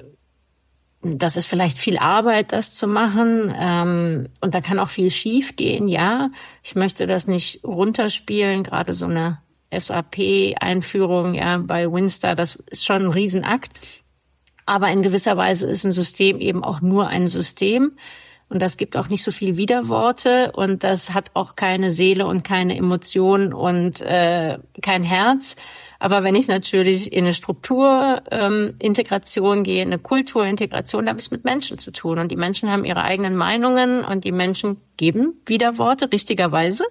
[SPEAKER 4] das ist vielleicht viel Arbeit, das zu machen. Ähm, und da kann auch viel schief gehen, ja. Ich möchte das nicht runterspielen, gerade so eine S A P-Einführung ja bei Winstar, das ist schon ein Riesenakt. Aber in gewisser Weise ist ein System eben auch nur ein System. Und das gibt auch nicht so viel Widerworte und das hat auch keine Seele und keine Emotion und äh, kein Herz. Aber wenn ich natürlich in eine Strukturintegration ähm, gehe, eine Kulturintegration, da habe ich es mit Menschen zu tun. Und die Menschen haben ihre eigenen Meinungen und die Menschen geben Widerworte, richtigerweise.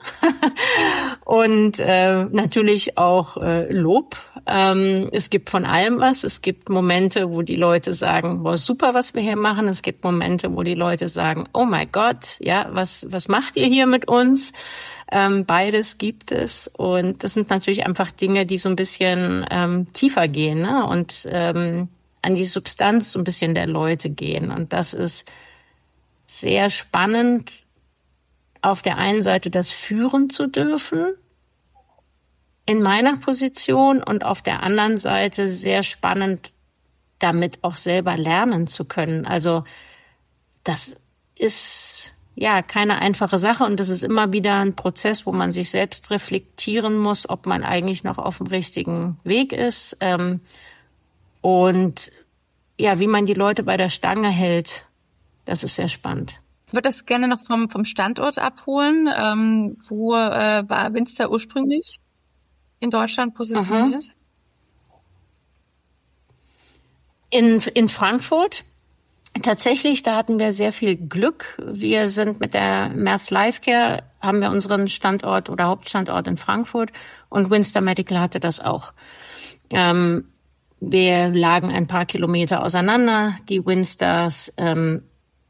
[SPEAKER 4] Und äh, natürlich auch äh, Lob. Ähm, es gibt von allem was. Es gibt Momente, wo die Leute sagen, boah, super, was wir hier machen. Es gibt Momente, wo die Leute sagen, oh mein Gott, ja, was was macht ihr hier mit uns? Ähm, beides gibt es. Und das sind natürlich einfach Dinge, die so ein bisschen ähm, tiefer gehen, ne? Und ähm, an die Substanz so ein bisschen der Leute gehen. Und das ist sehr spannend, auf der einen Seite das führen zu dürfen in meiner Position und auf der anderen Seite sehr spannend, damit auch selber lernen zu können. Also das ist ja keine einfache Sache und das ist immer wieder ein Prozess, wo man sich selbst reflektieren muss, ob man eigentlich noch auf dem richtigen Weg ist ähm, und ja, wie man die Leute bei der Stange hält. Das ist sehr spannend.
[SPEAKER 2] Ich würde das gerne noch vom, vom Standort abholen. Ähm, wo äh, war Winstar ursprünglich in Deutschland positioniert?
[SPEAKER 4] Aha. In, in Frankfurt. Tatsächlich, da hatten wir sehr viel Glück. Wir sind mit der Merz Life Care, haben wir unseren Standort oder Hauptstandort in Frankfurt und Winstar Medical hatte das auch. Ähm, wir lagen ein paar Kilometer auseinander. Die Winstars ähm,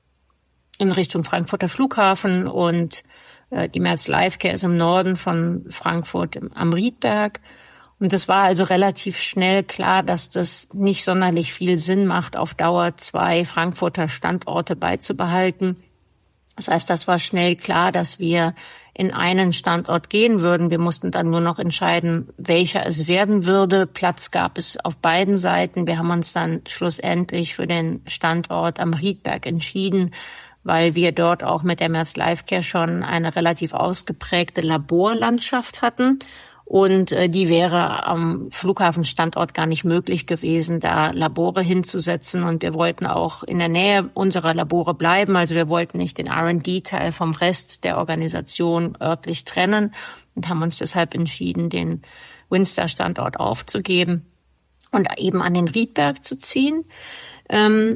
[SPEAKER 4] in Richtung Frankfurter Flughafen und äh, die Merz Life Care ist im Norden von Frankfurt am Riedberg. Und es war also relativ schnell klar, dass das nicht sonderlich viel Sinn macht, auf Dauer zwei Frankfurter Standorte beizubehalten. Das heißt, das war schnell klar, dass wir in einen Standort gehen würden. Wir mussten dann nur noch entscheiden, welcher es werden würde. Platz gab es auf beiden Seiten. Wir haben uns dann schlussendlich für den Standort am Riedberg entschieden, weil wir dort auch mit der Merz Life Care schon eine relativ ausgeprägte Laborlandschaft hatten. Und äh, die wäre am Flughafenstandort gar nicht möglich gewesen, da Labore hinzusetzen. Und wir wollten auch in der Nähe unserer Labore bleiben. Also wir wollten nicht den R und D-Teil vom Rest der Organisation örtlich trennen und haben uns deshalb entschieden, den Winstar-Standort aufzugeben und eben an den Riedberg zu ziehen. Ähm,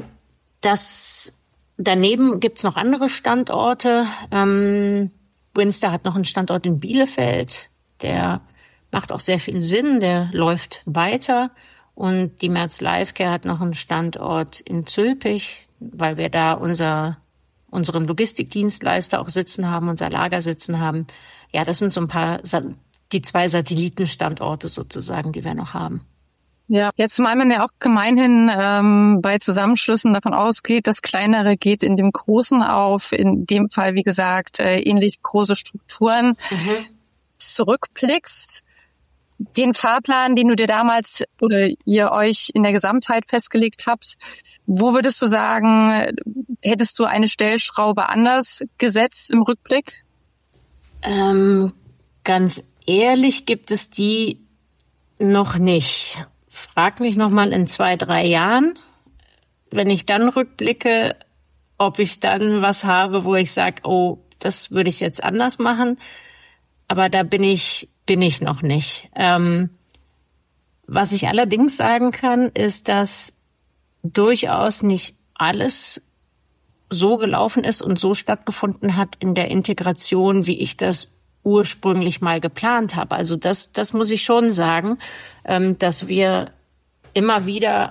[SPEAKER 4] das daneben gibt's noch andere Standorte. Ähm, Winstar hat noch einen Standort in Bielefeld, der macht auch sehr viel Sinn, der läuft weiter. Und die Merz Life Care hat noch einen Standort in Zülpich, weil wir da unser, unseren Logistikdienstleister auch sitzen haben, unser Lager sitzen haben. Ja, das sind so ein paar, die zwei Satellitenstandorte sozusagen, die wir noch haben.
[SPEAKER 2] Ja, jetzt zumal man ja auch gemeinhin ähm, bei Zusammenschlüssen davon ausgeht, das Kleinere geht in dem Großen auf. In dem Fall, wie gesagt, äh, ähnlich große Strukturen. Mhm. Zurückblickst, den Fahrplan, den du dir damals oder ihr euch in der Gesamtheit festgelegt habt, wo würdest du sagen, hättest du eine Stellschraube anders gesetzt im Rückblick?
[SPEAKER 4] Ähm, ganz ehrlich gibt es die noch nicht. Frag mich noch mal in zwei, drei Jahren, wenn ich dann rückblicke, ob ich dann was habe, wo ich sage, oh, das würde ich jetzt anders machen. Aber da bin ich, bin ich noch nicht. Ähm, was ich allerdings sagen kann, ist, dass durchaus nicht alles so gelaufen ist und so stattgefunden hat in der Integration, wie ich das ursprünglich mal geplant habe. Also das, das muss ich schon sagen, ähm, dass wir immer wieder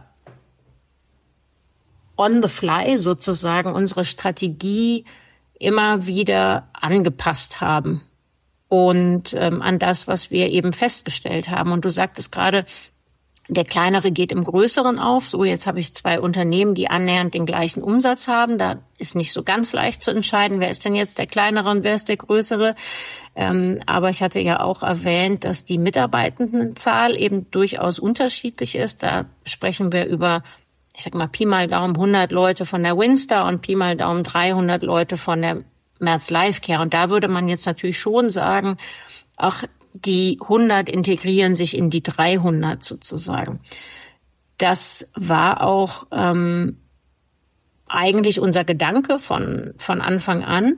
[SPEAKER 4] on the fly sozusagen unsere Strategie immer wieder angepasst haben und ähm, an das, was wir eben festgestellt haben. Und du sagtest gerade, der Kleinere geht im Größeren auf. So, jetzt habe ich zwei Unternehmen, die annähernd den gleichen Umsatz haben. Da ist nicht so ganz leicht zu entscheiden, wer ist denn jetzt der Kleinere und wer ist der Größere. Ähm, aber ich hatte ja auch erwähnt, dass die Mitarbeitendenzahl eben durchaus unterschiedlich ist. Da sprechen wir über, ich sag mal, Pi mal Daumen hundert Leute von der Windstar und Pi mal Daumen dreihundert Leute von der Merz Lifecare. Und da würde man jetzt natürlich schon sagen, auch die hundert integrieren sich in die dreihundert sozusagen. Das war auch ähm, eigentlich unser Gedanke von von Anfang an,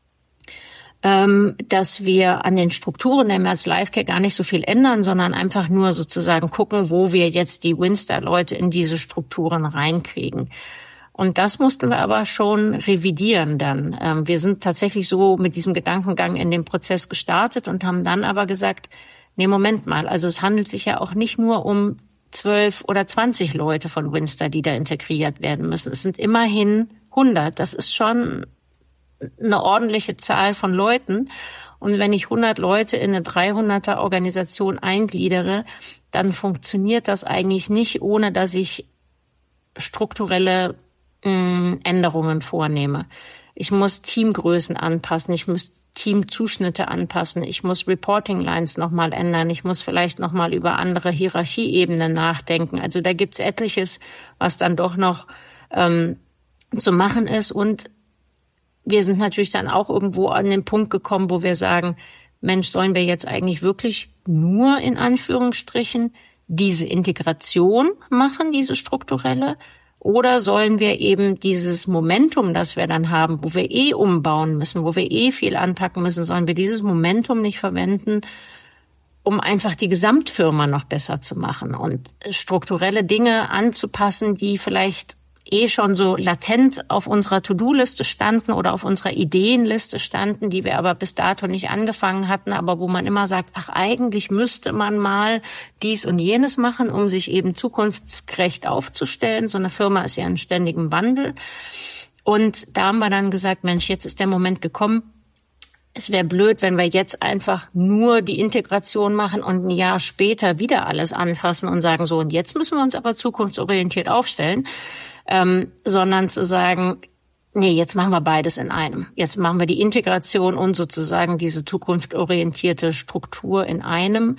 [SPEAKER 4] ähm, dass wir an den Strukturen der Merz Lifecare gar nicht so viel ändern, sondern einfach nur sozusagen gucken, wo wir jetzt die Windstar-Leute in diese Strukturen reinkriegen. Und das mussten wir aber schon revidieren dann. Ähm, wir sind tatsächlich so mit diesem Gedankengang in den Prozess gestartet und haben dann aber gesagt, nee, Moment mal, also es handelt sich ja auch nicht nur um zwölf oder zwanzig Leute von Windstar, die da integriert werden müssen. Es sind immerhin hundert. Das ist schon eine ordentliche Zahl von Leuten. Und wenn ich hundert Leute in eine dreihunderter Organisation eingliedere, dann funktioniert das eigentlich nicht, ohne dass ich strukturelle Änderungen vornehme. Ich muss Teamgrößen anpassen, ich muss Teamzuschnitte anpassen, ich muss Reporting Lines nochmal ändern, ich muss vielleicht nochmal über andere Hierarchieebenen nachdenken. Also da gibt's etliches, was dann doch noch ähm, zu machen ist. Und wir sind natürlich dann auch irgendwo an den Punkt gekommen, wo wir sagen, Mensch, sollen wir jetzt eigentlich wirklich nur in Anführungsstrichen diese Integration machen, diese strukturelle? Oder sollen wir eben dieses Momentum, das wir dann haben, wo wir eh umbauen müssen, wo wir eh viel anpacken müssen, sollen wir dieses Momentum nicht verwenden, um einfach die Gesamtfirma noch besser zu machen und strukturelle Dinge anzupassen, die vielleicht eh schon so latent auf unserer To-Do-Liste standen oder auf unserer Ideenliste standen, die wir aber bis dato nicht angefangen hatten, aber wo man immer sagt, ach, eigentlich müsste man mal dies und jenes machen, um sich eben zukunftsgerecht aufzustellen. So eine Firma ist ja in ständigem Wandel. Und da haben wir dann gesagt, Mensch, jetzt ist der Moment gekommen. Es wäre blöd, wenn wir jetzt einfach nur die Integration machen und ein Jahr später wieder alles anfassen und sagen, so, und jetzt müssen wir uns aber zukunftsorientiert aufstellen. Ähm, sondern zu sagen, nee, jetzt machen wir beides in einem. Jetzt machen wir die Integration und sozusagen diese zukunftsorientierte Struktur in einem,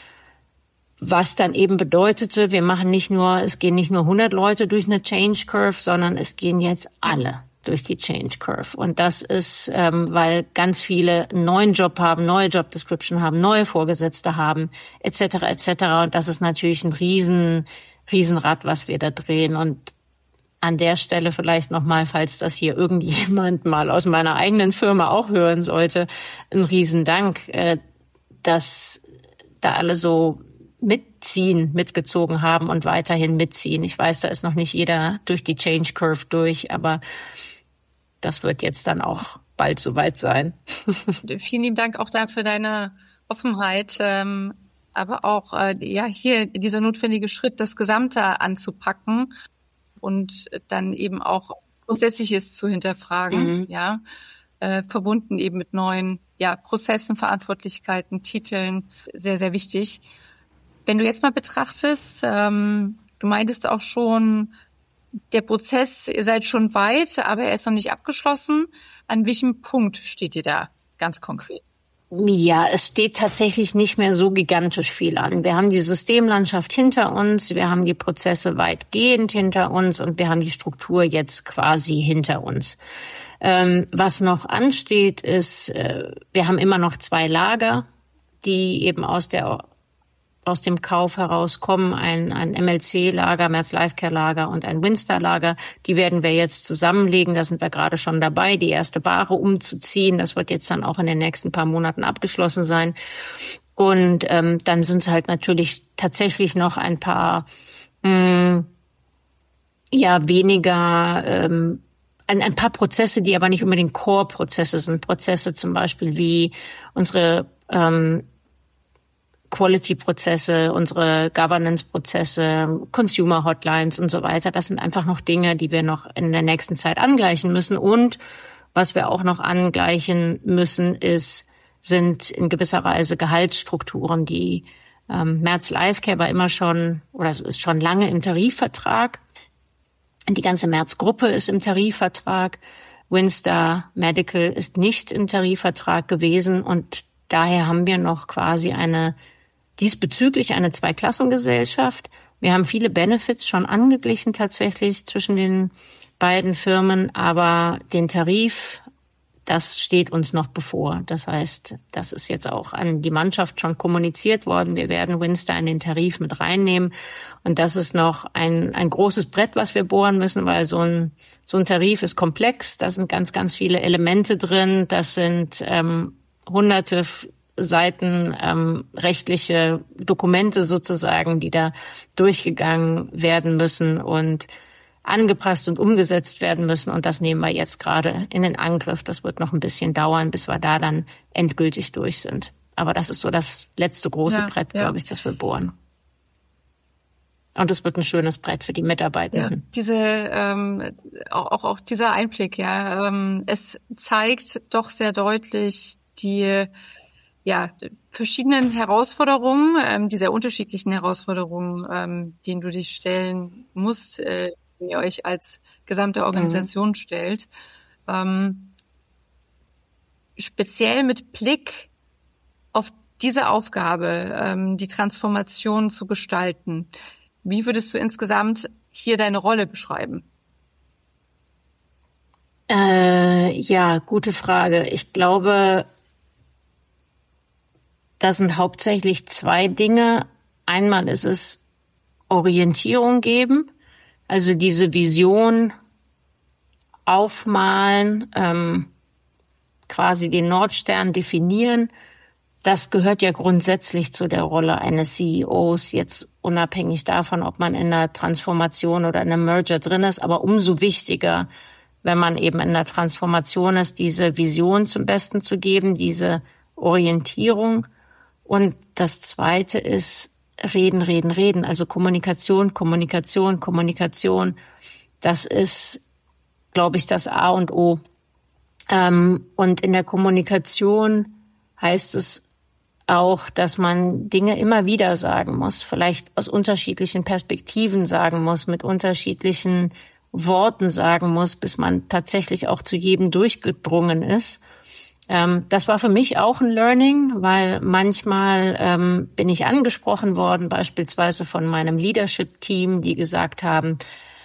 [SPEAKER 4] was dann eben bedeutete, wir machen nicht nur, es gehen nicht nur hundert Leute durch eine Change Curve, sondern es gehen jetzt alle durch die Change Curve. Und das ist, ähm, weil ganz viele einen neuen Job haben, neue Job Description haben, neue Vorgesetzte haben, et cetera et cetera. Und das ist natürlich ein riesen, Riesenrad, was wir da drehen. Und an der Stelle vielleicht nochmal, falls das hier irgendjemand mal aus meiner eigenen Firma auch hören sollte, ein Riesendank, dass da alle so mitziehen, mitgezogen haben und weiterhin mitziehen. Ich weiß, da ist noch nicht jeder durch die Change Curve durch, aber das wird jetzt dann auch bald soweit sein.
[SPEAKER 2] Vielen lieben Dank auch dafür deine Offenheit, ähm, aber auch äh, ja hier dieser notwendige Schritt, das Gesamte anzupacken und dann eben auch Grundsätzliches zu hinterfragen, mhm. ja, äh, verbunden eben mit neuen ja Prozessen, Verantwortlichkeiten, Titeln, sehr, sehr wichtig. Wenn du jetzt mal betrachtest, ähm, du meintest auch schon, der Prozess, ihr seid schon weit, aber er ist noch nicht abgeschlossen. An welchem Punkt steht ihr da ganz konkret?
[SPEAKER 4] Ja, es steht tatsächlich nicht mehr so gigantisch viel an. Wir haben die Systemlandschaft hinter uns, wir haben die Prozesse weitgehend hinter uns und wir haben die Struktur jetzt quasi hinter uns. Ähm, was noch ansteht, ist, äh, wir haben immer noch zwei Lager, die eben aus der aus dem Kauf herauskommen, ein, ein M L C-Lager, Merz Lifecare-Lager und ein Windstar-Lager. Die werden wir jetzt zusammenlegen. Da sind wir gerade schon dabei, die erste Ware umzuziehen. Das wird jetzt dann auch in den nächsten paar Monaten abgeschlossen sein. Und ähm, dann sind es halt natürlich tatsächlich noch ein paar mh, ja weniger ähm, ein, ein paar Prozesse, die aber nicht unbedingt Core-Prozesse sind. Prozesse zum Beispiel wie unsere ähm, Quality-Prozesse, unsere Governance-Prozesse, Consumer-Hotlines und so weiter. Das sind einfach noch Dinge, die wir noch in der nächsten Zeit angleichen müssen. Und was wir auch noch angleichen müssen, ist, sind in gewisser Weise Gehaltsstrukturen. Die ähm, Merz Lifecare war immer schon, oder ist schon lange im Tarifvertrag. Die ganze Merz-Gruppe ist im Tarifvertrag. Winstar Medical ist nicht im Tarifvertrag gewesen. Und daher haben wir noch quasi eine diesbezüglich eine Zweiklassengesellschaft. Wir haben viele Benefits schon angeglichen tatsächlich zwischen den beiden Firmen, aber den Tarif, das steht uns noch bevor. Das heißt, das ist jetzt auch an die Mannschaft schon kommuniziert worden. Wir werden Winstar in den Tarif mit reinnehmen. Und das ist noch ein, ein großes Brett, was wir bohren müssen, weil so ein, so ein Tarif ist komplex. Da sind ganz, ganz viele Elemente drin. Das sind ähm, hunderte Seiten ähm, rechtliche Dokumente sozusagen, die da durchgegangen werden müssen und angepasst und umgesetzt werden müssen. Und das nehmen wir jetzt gerade in den Angriff. Das wird noch ein bisschen dauern, bis wir da dann endgültig durch sind. Aber das ist so das letzte große ja, Brett, ja. glaube ich, das wir bohren. Und es wird ein schönes Brett für die Mitarbeitenden.
[SPEAKER 2] Ja, diese ähm, auch auch dieser Einblick, ja, ähm, es zeigt doch sehr deutlich die ja, verschiedenen Herausforderungen, ähm, die sehr unterschiedlichen Herausforderungen, ähm, denen du dich stellen musst, äh, die ihr euch als gesamte Organisation mhm. stellt. Ähm, speziell mit Blick auf diese Aufgabe, ähm, die Transformation zu gestalten. Wie würdest du insgesamt hier deine Rolle beschreiben?
[SPEAKER 4] Äh, ja, gute Frage. Ich glaube, das sind hauptsächlich zwei Dinge. Einmal ist es Orientierung geben, also diese Vision aufmalen, ähm, quasi den Nordstern definieren. Das gehört ja grundsätzlich zu der Rolle eines C E Os, jetzt unabhängig davon, ob man in einer Transformation oder in einem Merger drin ist, aber umso wichtiger, wenn man eben in der Transformation ist, diese Vision zum Besten zu geben, diese Orientierung. Und das Zweite ist reden, reden, reden. Also Kommunikation, Kommunikation, Kommunikation. Das ist, glaube ich, das A und O. Ähm, und in der Kommunikation heißt es auch, dass man Dinge immer wieder sagen muss, vielleicht aus unterschiedlichen Perspektiven sagen muss, mit unterschiedlichen Worten sagen muss, bis man tatsächlich auch zu jedem durchgedrungen ist. Ähm, das war für mich auch ein Learning, weil manchmal ähm, bin ich angesprochen worden, beispielsweise von meinem Leadership-Team, die gesagt haben,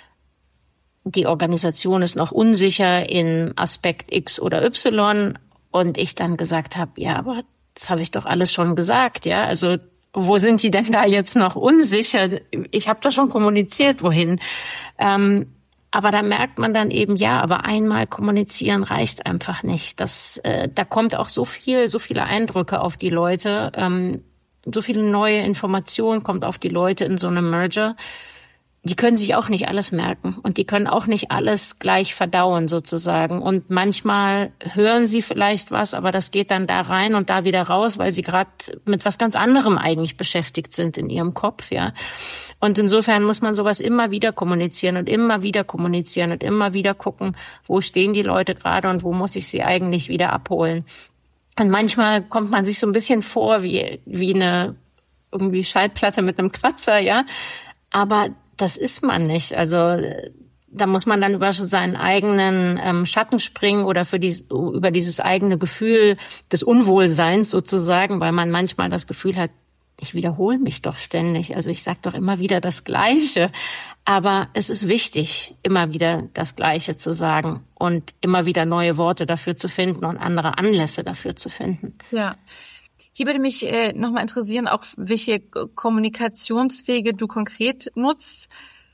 [SPEAKER 4] die Organisation ist noch unsicher in Aspekt X oder Y. Und ich dann gesagt habe, ja, aber das habe ich doch alles schon gesagt, ja. Also wo sind die denn da jetzt noch unsicher? Ich habe doch schon kommuniziert, wohin. Ähm, Aber da merkt man dann eben, ja, aber einmal kommunizieren reicht einfach nicht. Das, äh, da kommt auch so viel, so viele Eindrücke auf die Leute, ähm, so viele neue Informationen kommt auf die Leute in so einem Merger. Die können sich auch nicht alles merken und die können auch nicht alles gleich verdauen sozusagen. Und manchmal hören sie vielleicht was, aber das geht dann da rein und da wieder raus, weil sie gerade mit was ganz anderem eigentlich beschäftigt sind in ihrem Kopf, ja. Und insofern muss man sowas immer wieder kommunizieren und immer wieder kommunizieren und immer wieder gucken, wo stehen die Leute gerade und wo muss ich sie eigentlich wieder abholen. Und manchmal kommt man sich so ein bisschen vor wie wie eine irgendwie Schallplatte mit einem Kratzer, ja. Aber das ist man nicht. Also da muss man dann über seinen eigenen ähm, Schatten springen oder für dies, über dieses eigene Gefühl des Unwohlseins sozusagen, weil man manchmal das Gefühl hat, ich wiederhole mich doch ständig. Also ich sage doch immer wieder das Gleiche. Aber es ist wichtig, immer wieder das Gleiche zu sagen und immer wieder neue Worte dafür zu finden und andere Anlässe dafür zu finden.
[SPEAKER 2] Ja. Hier würde mich äh, nochmal interessieren, auch welche Kommunikationswege du konkret nutzt.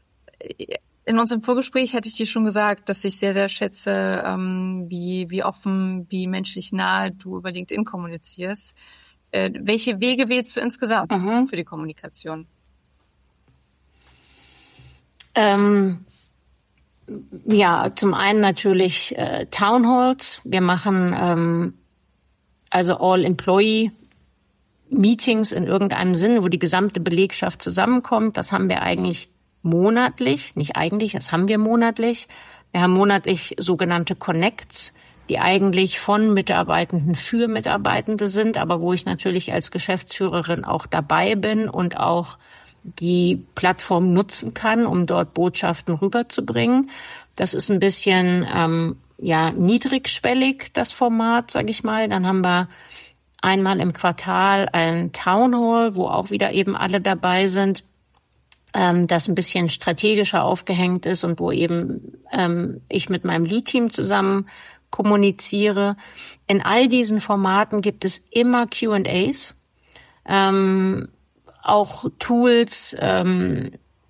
[SPEAKER 2] In unserem Vorgespräch hatte ich dir schon gesagt, dass ich sehr, sehr schätze, ähm, wie, wie offen, wie menschlich nahe du über LinkedIn kommunizierst. Äh, welche Wege wählst du insgesamt mhm. für die Kommunikation?
[SPEAKER 4] Ähm, Ja, zum einen natürlich äh, Town Halls. Wir machen ähm, also All-Employee-Meetings in irgendeinem Sinn, wo die gesamte Belegschaft zusammenkommt. Das haben wir eigentlich monatlich, nicht eigentlich, das haben wir monatlich. Wir haben monatlich sogenannte Connects, die eigentlich von Mitarbeitenden für Mitarbeitende sind, aber wo ich natürlich als Geschäftsführerin auch dabei bin und auch die Plattform nutzen kann, um dort Botschaften rüberzubringen. Das ist ein bisschen ähm, ja niedrigschwellig, das Format, sage ich mal. Dann haben wir einmal im Quartal ein Town Hall, wo auch wieder eben alle dabei sind, ähm, das ein bisschen strategischer aufgehängt ist und wo eben ähm, ich mit meinem Lead-Team zusammen kommuniziere. In all diesen Formaten gibt es immer Q and A's. Ähm, auch Tools, ähm,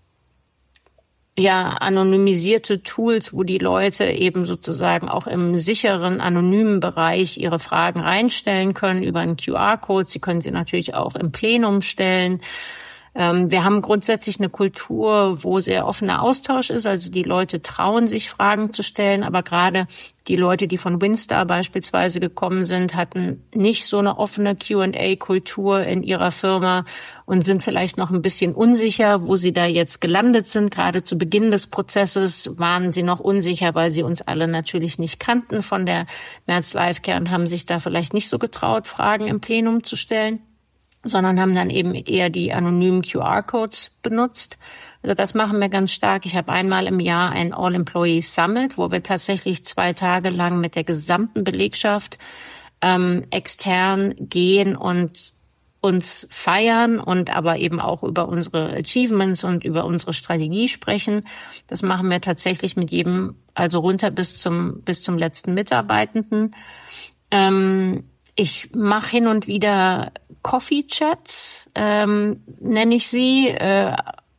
[SPEAKER 4] ja, anonymisierte Tools, wo die Leute eben sozusagen auch im sicheren, anonymen Bereich ihre Fragen reinstellen können über einen Q R-Code. Sie können sie natürlich auch im Plenum stellen. Ähm, wir haben grundsätzlich eine Kultur, wo sehr offener Austausch ist. Also die Leute trauen sich, Fragen zu stellen. Aber gerade die Leute, die von Winstar beispielsweise gekommen sind, hatten nicht so eine offene Q and A-Kultur in ihrer Firma und sind vielleicht noch ein bisschen unsicher, wo sie da jetzt gelandet sind. Gerade zu Beginn des Prozesses waren sie noch unsicher, weil sie uns alle natürlich nicht kannten von der Merz Lifecare und haben sich da vielleicht nicht so getraut, Fragen im Plenum zu stellen, sondern haben dann eben eher die anonymen Q R-Codes benutzt. Also das machen wir ganz stark. Ich habe einmal im Jahr ein All-Employee Summit, wo wir tatsächlich zwei Tage lang mit der gesamten Belegschaft ähm, extern gehen und uns feiern und aber eben auch über unsere Achievements und über unsere Strategie sprechen. Das machen wir tatsächlich mit jedem, also runter bis zum bis zum letzten Mitarbeitenden. Ähm, Ich mache hin und wieder Coffee-Chats, ähm, nenne ich sie, äh,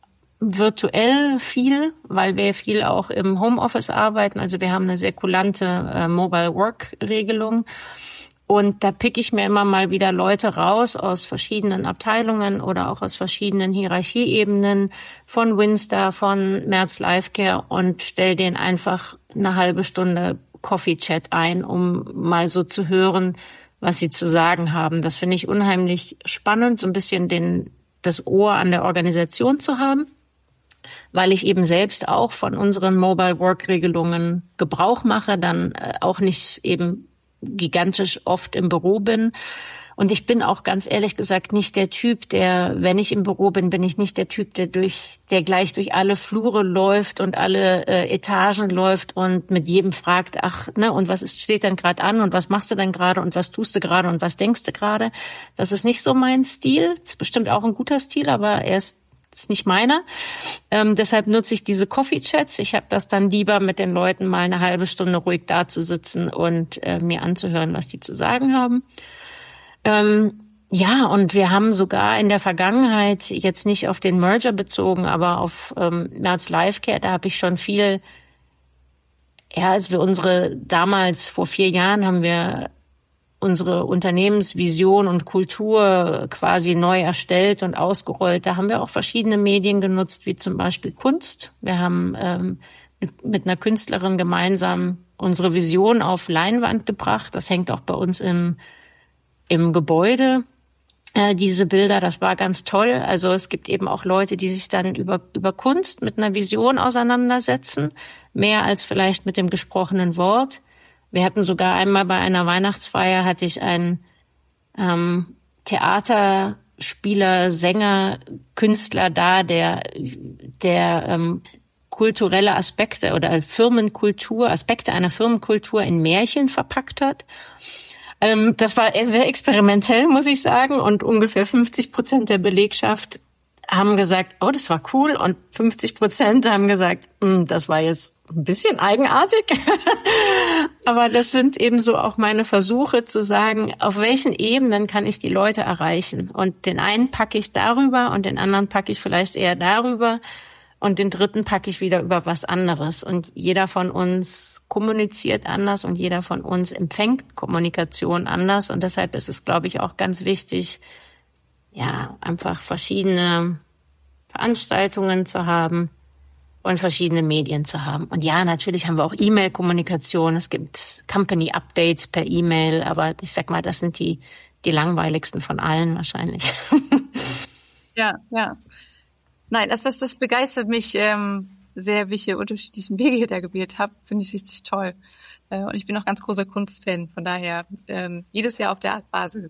[SPEAKER 4] virtuell viel, weil wir viel auch im Homeoffice arbeiten. Also wir haben eine sehr kulante äh, Mobile-Work-Regelung. Und da pick ich mir immer mal wieder Leute raus aus verschiedenen Abteilungen oder auch aus verschiedenen Hierarchieebenen von Winstar, von Merz Lifecare und stelle denen einfach eine halbe Stunde Coffee-Chat ein, um mal so zu hören, was sie zu sagen haben. Das finde ich unheimlich spannend, so ein bisschen den, das Ohr an der Organisation zu haben, weil ich eben selbst auch von unseren Mobile-Work-Regelungen Gebrauch mache, dann auch nicht eben gigantisch oft im Büro bin. Und ich bin auch ganz ehrlich gesagt nicht der Typ, der, wenn ich im Büro bin, bin ich nicht der Typ, der durch, der gleich durch alle Flure läuft und alle äh, Etagen läuft und mit jedem fragt, ach, ne, und was ist, steht denn gerade an und was machst du denn gerade und was tust du gerade und was denkst du gerade? Das ist nicht so mein Stil. Das ist bestimmt auch ein guter Stil, aber er ist, ist nicht meiner. Ähm, deshalb nutze ich diese Coffee-Chats. Ich habe das dann lieber, mit den Leuten mal eine halbe Stunde ruhig da zu sitzen und äh, mir anzuhören, was die zu sagen haben. Ähm, ja, und wir haben sogar in der Vergangenheit, jetzt nicht auf den Merger bezogen, aber auf ähm, Merz Lifecare, da habe ich schon viel, ja, als wir unsere, damals vor vier Jahren haben wir unsere Unternehmensvision und Kultur quasi neu erstellt und ausgerollt. Da haben wir auch verschiedene Medien genutzt, wie zum Beispiel Kunst. Wir haben ähm, mit einer Künstlerin gemeinsam unsere Vision auf Leinwand gebracht. Das hängt auch bei uns im im Gebäude, äh, diese Bilder, das war ganz toll. Also es gibt eben auch Leute, die sich dann über über Kunst mit einer Vision auseinandersetzen, mehr als vielleicht mit dem gesprochenen Wort. Wir hatten sogar einmal bei einer Weihnachtsfeier, hatte ich einen ähm, Theaterspieler, Sänger, Künstler da, der der ähm, kulturelle Aspekte oder Firmenkultur, Aspekte einer Firmenkultur in Märchen verpackt hat. Das war sehr experimentell, muss ich sagen. Und ungefähr fünfzig Prozent der Belegschaft haben gesagt, oh, das war cool. Und fünfzig Prozent haben gesagt, das war jetzt ein bisschen eigenartig. Aber das sind eben so auch meine Versuche zu sagen, auf welchen Ebenen kann ich die Leute erreichen. Und den einen packe ich darüber und den anderen packe ich vielleicht eher darüber. Und den dritten packe ich wieder über was anderes. Und jeder von uns kommuniziert anders und jeder von uns empfängt Kommunikation anders. Und deshalb ist es, glaube ich, auch ganz wichtig, ja, einfach verschiedene Veranstaltungen zu haben und verschiedene Medien zu haben. Und ja, natürlich haben wir auch E-Mail-Kommunikation. Es gibt Company-Updates per E-Mail, aber ich sag mal, das sind die, die langweiligsten von allen wahrscheinlich.
[SPEAKER 2] Ja, ja. Nein, das, das, das begeistert mich ähm, sehr, welche unterschiedlichen Wege ihr da gewählt habt. Finde ich richtig toll. Äh, und ich bin auch ganz großer Kunstfan. Von daher ähm, jedes Jahr auf der Art Basel.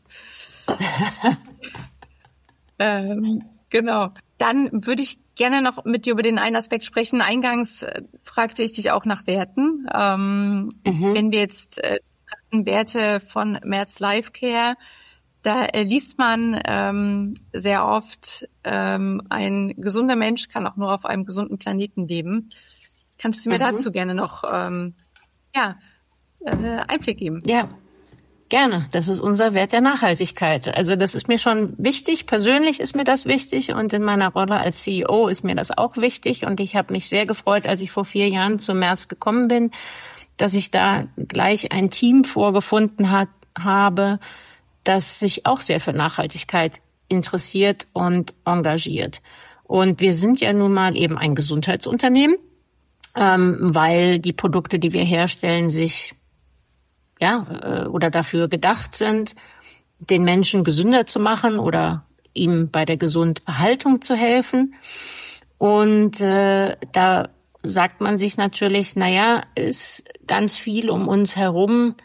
[SPEAKER 2] ähm, genau. Dann würde ich gerne noch mit dir über den einen Aspekt sprechen. Eingangs äh, fragte ich dich auch nach Werten. Ähm, mhm. Wenn wir jetzt äh, Werte von Merz Life Care, da äh, liest man ähm, sehr oft, ähm, ein gesunder Mensch kann auch nur auf einem gesunden Planeten leben. Kannst du mir mhm. dazu gerne noch ähm, ja, äh, Einblick geben?
[SPEAKER 4] Ja, gerne. Das ist unser Wert der Nachhaltigkeit. Also das ist mir schon wichtig. Persönlich ist mir das wichtig und in meiner Rolle als C E O ist mir das auch wichtig. Und ich habe mich sehr gefreut, als ich vor vier Jahren zu Merz gekommen bin, dass ich da gleich ein Team vorgefunden hat, habe, das sich auch sehr für Nachhaltigkeit interessiert und engagiert. Und wir sind ja nun mal eben ein Gesundheitsunternehmen, ähm, weil die Produkte, die wir herstellen, sich ja äh, oder dafür gedacht sind, den Menschen gesünder zu machen oder ihm bei der Gesunderhaltung zu helfen. Und äh, da sagt man sich natürlich, naja, ist ganz viel um uns herum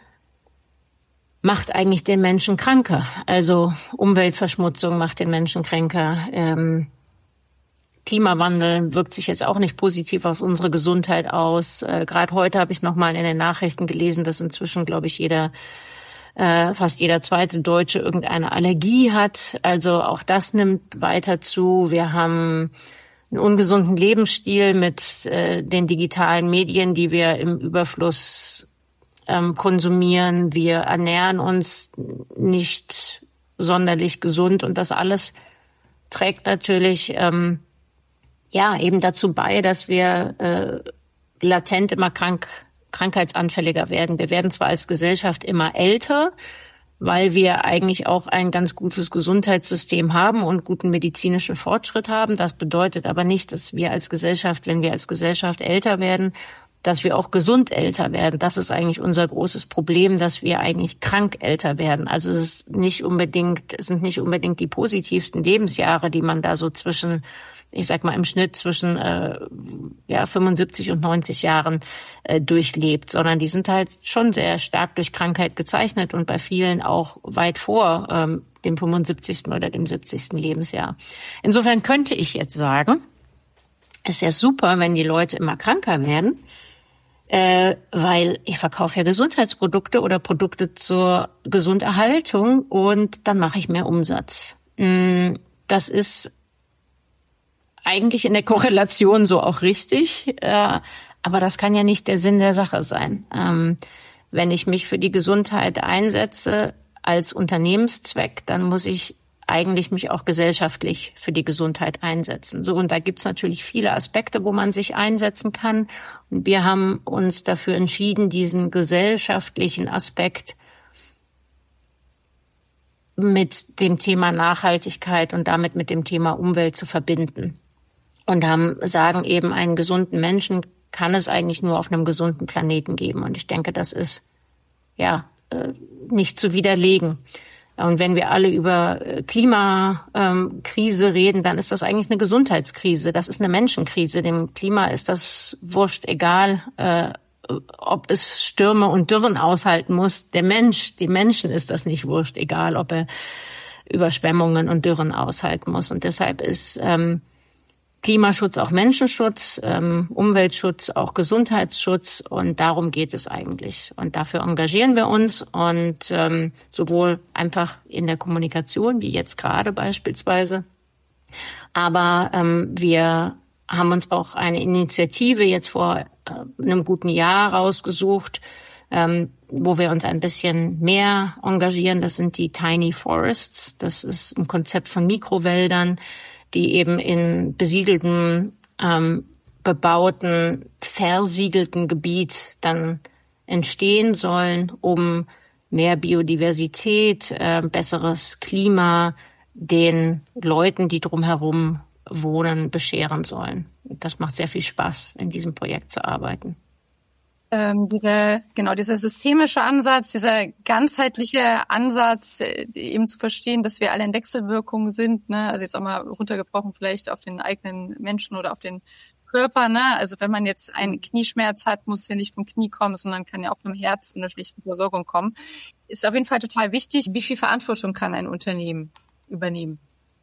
[SPEAKER 4] macht eigentlich den Menschen kranker. Also Umweltverschmutzung macht den Menschen kränker. Ähm, Klimawandel wirkt sich jetzt auch nicht positiv auf unsere Gesundheit aus. Äh, Gerade heute habe ich noch mal in den Nachrichten gelesen, dass inzwischen, glaube ich, jeder, äh, fast jeder zweite Deutsche irgendeine Allergie hat. Also auch das nimmt weiter zu. Wir haben einen ungesunden Lebensstil mit äh, den digitalen Medien, die wir im Überfluss konsumieren, wir ernähren uns nicht sonderlich gesund und das alles trägt natürlich ähm, ja eben dazu bei, dass wir äh, latent immer krank, krankheitsanfälliger werden. Wir werden zwar als Gesellschaft immer älter, weil wir eigentlich auch ein ganz gutes Gesundheitssystem haben und guten medizinischen Fortschritt haben. Das bedeutet aber nicht, dass wir als Gesellschaft, wenn wir als Gesellschaft älter werden, dass wir auch gesund älter werden. Das ist eigentlich unser großes Problem, dass wir eigentlich krank älter werden. Also es ist nicht unbedingt, es sind nicht unbedingt die positivsten Lebensjahre, die man da so zwischen, ich sag mal im Schnitt zwischen äh, ja fünfundsiebzig und neunzig Jahren äh, durchlebt, sondern die sind halt schon sehr stark durch Krankheit gezeichnet und bei vielen auch weit vor ähm, dem fünfundsiebzigsten oder dem siebzigsten Lebensjahr. Insofern könnte ich jetzt sagen, es ist ja super, wenn die Leute immer kranker werden, Äh, weil ich verkaufe ja Gesundheitsprodukte oder Produkte zur Gesunderhaltung und dann mache ich mehr Umsatz. Das ist eigentlich in der Korrelation so auch richtig, äh, aber das kann ja nicht der Sinn der Sache sein. Ähm, wenn ich mich für die Gesundheit einsetze als Unternehmenszweck, dann muss ich eigentlich mich auch gesellschaftlich für die Gesundheit einsetzen. So, und da gibt's natürlich viele Aspekte, wo man sich einsetzen kann. Und wir haben uns dafür entschieden, diesen gesellschaftlichen Aspekt mit dem Thema Nachhaltigkeit und damit mit dem Thema Umwelt zu verbinden. Und haben, sagen eben, einen gesunden Menschen kann es eigentlich nur auf einem gesunden Planeten geben. Und ich denke, das ist, ja, nicht zu widerlegen. Und wenn wir alle über Klimakrise reden, dann ist das eigentlich eine Gesundheitskrise. Das ist eine Menschenkrise. Dem Klima ist das wurscht egal, äh, ob es Stürme und Dürren aushalten muss. Der Mensch, die Menschen ist das nicht wurscht egal, ob er Überschwemmungen und Dürren aushalten muss. Und deshalb ist ähm, Klimaschutz auch Menschenschutz, ähm, Umweltschutz auch Gesundheitsschutz und darum geht es eigentlich. Und dafür engagieren wir uns und ähm, sowohl einfach in der Kommunikation, wie jetzt gerade beispielsweise, aber ähm, wir haben uns auch eine Initiative jetzt vor äh, einem guten Jahr rausgesucht, ähm, wo wir uns ein bisschen mehr engagieren. Das sind die Tiny Forests. Das ist ein Konzept von Mikrowäldern, die eben in besiedeltem, ähm, bebauten, versiegelten Gebiet dann entstehen sollen, um mehr Biodiversität, äh, besseres Klima den Leuten, die drumherum wohnen, bescheren sollen. das macht sehr viel Spaß, in diesem Projekt zu arbeiten.
[SPEAKER 2] Ähm, dieser, genau, dieser systemische Ansatz, dieser ganzheitliche Ansatz, äh, eben zu verstehen, dass wir alle in Wechselwirkung sind, ne? Also jetzt auch mal runtergebrochen vielleicht auf den eigenen Menschen oder auf den Körper, ne? Also wenn man jetzt einen Knieschmerz hat, muss es ja nicht vom Knie kommen, sondern kann ja auch vom Herz und einer schlechten Versorgung kommen. Ist auf jeden Fall total wichtig. Wie viel Verantwortung kann ein Unternehmen übernehmen?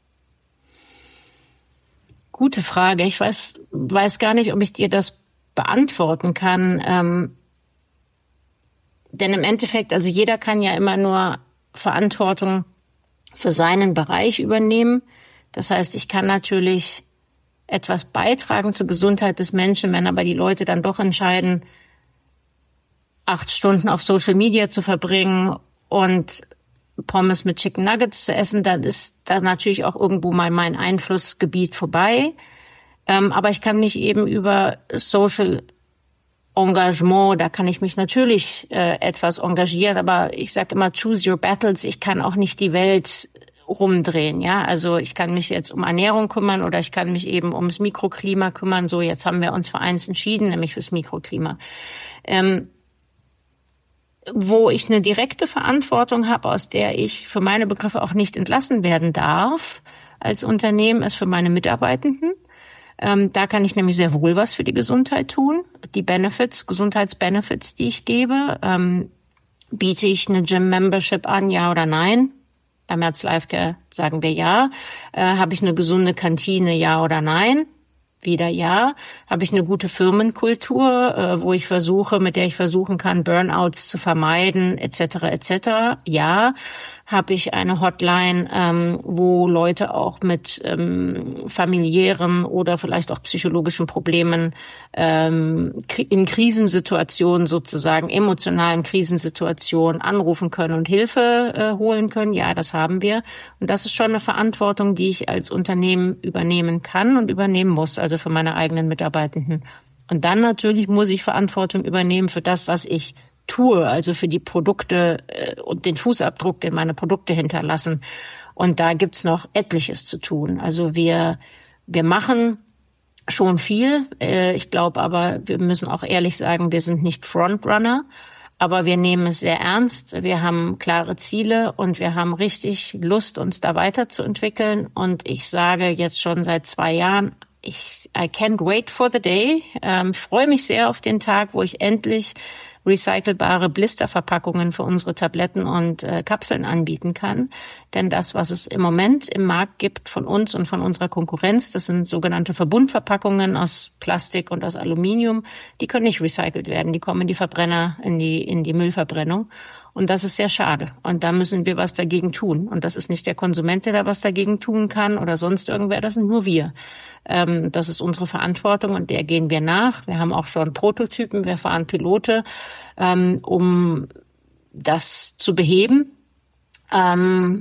[SPEAKER 4] Gute Frage. Ich weiß, weiß gar nicht, ob ich dir das beantworten kann. Ähm, denn im Endeffekt, also jeder kann ja immer nur Verantwortung für seinen Bereich übernehmen. Das heißt, ich kann natürlich etwas beitragen zur Gesundheit des Menschen, wenn aber die Leute dann doch entscheiden, acht Stunden auf Social Media zu verbringen und Pommes mit Chicken Nuggets zu essen, dann ist da natürlich auch irgendwo mal mein Einflussgebiet vorbei. Ähm, aber ich kann mich eben über Social Engagement, da kann ich mich natürlich äh, etwas engagieren, aber ich sage immer, choose your battles. Ich kann auch nicht die Welt rumdrehen, ja. Also ich kann mich jetzt um Ernährung kümmern oder ich kann mich eben ums Mikroklima kümmern. So, jetzt haben wir uns für eins entschieden, nämlich fürs Mikroklima. Ähm, wo ich eine direkte Verantwortung habe, aus der ich für meine Begriffe auch nicht entlassen werden darf als Unternehmen, ist für meine Mitarbeitenden. Ähm, da kann ich nämlich sehr wohl was für die Gesundheit tun. Die Benefits, Gesundheitsbenefits, die ich gebe, ähm, biete ich eine Gym-Membership an, ja oder nein? Bei Merz Life Care sagen wir ja. Äh, habe ich eine gesunde Kantine, ja oder nein? Wieder ja. Habe ich eine gute Firmenkultur, äh, wo ich versuche, mit der ich versuchen kann, Burnouts zu vermeiden, et cetera et cetera? Ja. Habe ich eine Hotline, ähm, wo Leute auch mit ähm, familiären oder vielleicht auch psychologischen Problemen ähm, in Krisensituationen sozusagen, emotionalen Krisensituationen anrufen können und Hilfe äh, holen können? Ja, das haben wir. Und das ist schon eine Verantwortung, die ich als Unternehmen übernehmen kann und übernehmen muss, also für meine eigenen Mitarbeitenden. Und dann natürlich muss ich Verantwortung übernehmen für das, was ich tue, also für die Produkte äh, und den Fußabdruck, den meine Produkte hinterlassen. Und da gibt's noch etliches zu tun. Also wir wir machen schon viel. Äh, ich glaube aber, wir müssen auch ehrlich sagen, wir sind nicht Frontrunner, aber wir nehmen es sehr ernst. Wir haben klare Ziele und wir haben richtig Lust, uns da weiterzuentwickeln. Und ich sage jetzt schon seit zwei Jahren, ich I can't wait for the day. Ähm, ich freue mich sehr auf den Tag, wo ich endlich recycelbare Blisterverpackungen für unsere Tabletten und äh, Kapseln anbieten kann. Denn das, was es im Moment im Markt gibt von uns und von unserer Konkurrenz, das sind sogenannte Verbundverpackungen aus Plastik und aus Aluminium, die können nicht recycelt werden. Die kommen in die Verbrenner, in die, in die Müllverbrennung. Und das ist sehr schade. Und da müssen wir was dagegen tun. Und das ist nicht der Konsument, der da was dagegen tun kann oder sonst irgendwer. Das sind nur wir. Ähm, das ist unsere Verantwortung und der gehen wir nach. Wir haben auch schon Prototypen. Wir fahren Pilote, ähm, um das zu beheben. Ähm,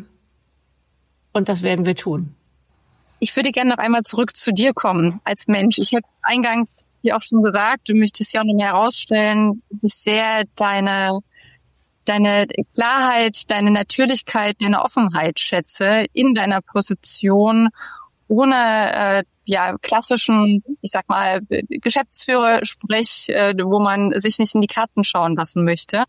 [SPEAKER 4] und das werden wir tun.
[SPEAKER 2] Ich würde gerne noch einmal zurück zu dir kommen als Mensch. Ich hätte eingangs dir auch schon gesagt, du möchtest ja auch noch mehr herausstellen, wie sehr deine deine Klarheit, deine Natürlichkeit, deine Offenheit schätze in deiner Position ohne äh, ja klassischen, ich sag mal, Geschäftsführer-Sprech, äh, wo man sich nicht in die Karten schauen lassen möchte.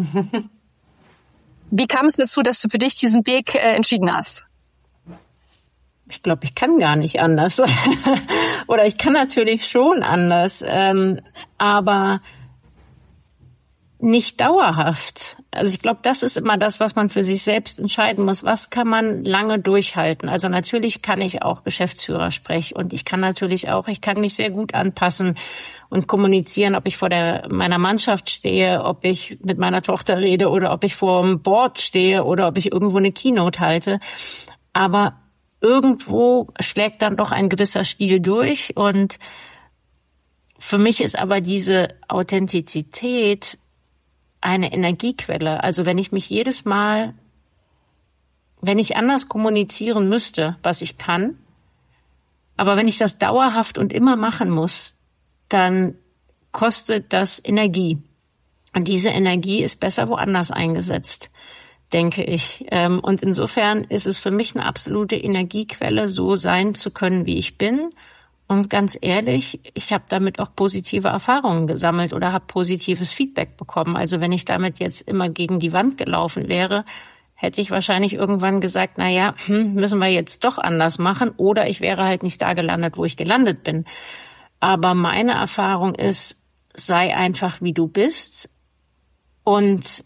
[SPEAKER 2] Wie kam es dazu, dass du für dich diesen Weg äh, entschieden hast?
[SPEAKER 4] Ich glaube, ich kann gar nicht anders. Oder ich kann natürlich schon anders, ähm, aber nicht dauerhaft. Also ich glaube, das ist immer das, was man für sich selbst entscheiden muss. Was kann man lange durchhalten? Also natürlich kann ich auch Geschäftsführer sprechen und ich kann natürlich auch, ich kann mich sehr gut anpassen und kommunizieren, ob ich vor der meiner Mannschaft stehe, ob ich mit meiner Tochter rede oder ob ich vor dem Board stehe oder ob ich irgendwo eine Keynote halte. Aber irgendwo schlägt dann doch ein gewisser Stil durch und für mich ist aber diese Authentizität eine Energiequelle. Also wenn ich mich jedes Mal, wenn ich anders kommunizieren müsste, was ich kann, aber wenn ich das dauerhaft und immer machen muss, dann kostet das Energie. Und diese Energie ist besser woanders eingesetzt, denke ich. Und insofern ist es für mich eine absolute Energiequelle, so sein zu können, wie ich bin Und ganz ehrlich, ich habe damit auch positive Erfahrungen gesammelt oder habe positives Feedback bekommen. Also wenn ich damit jetzt immer gegen die Wand gelaufen wäre, hätte ich wahrscheinlich irgendwann gesagt, na ja, hm, müssen wir jetzt doch anders machen, oder ich wäre halt nicht da gelandet, wo ich gelandet bin. Aber meine Erfahrung ist, sei einfach wie du bist und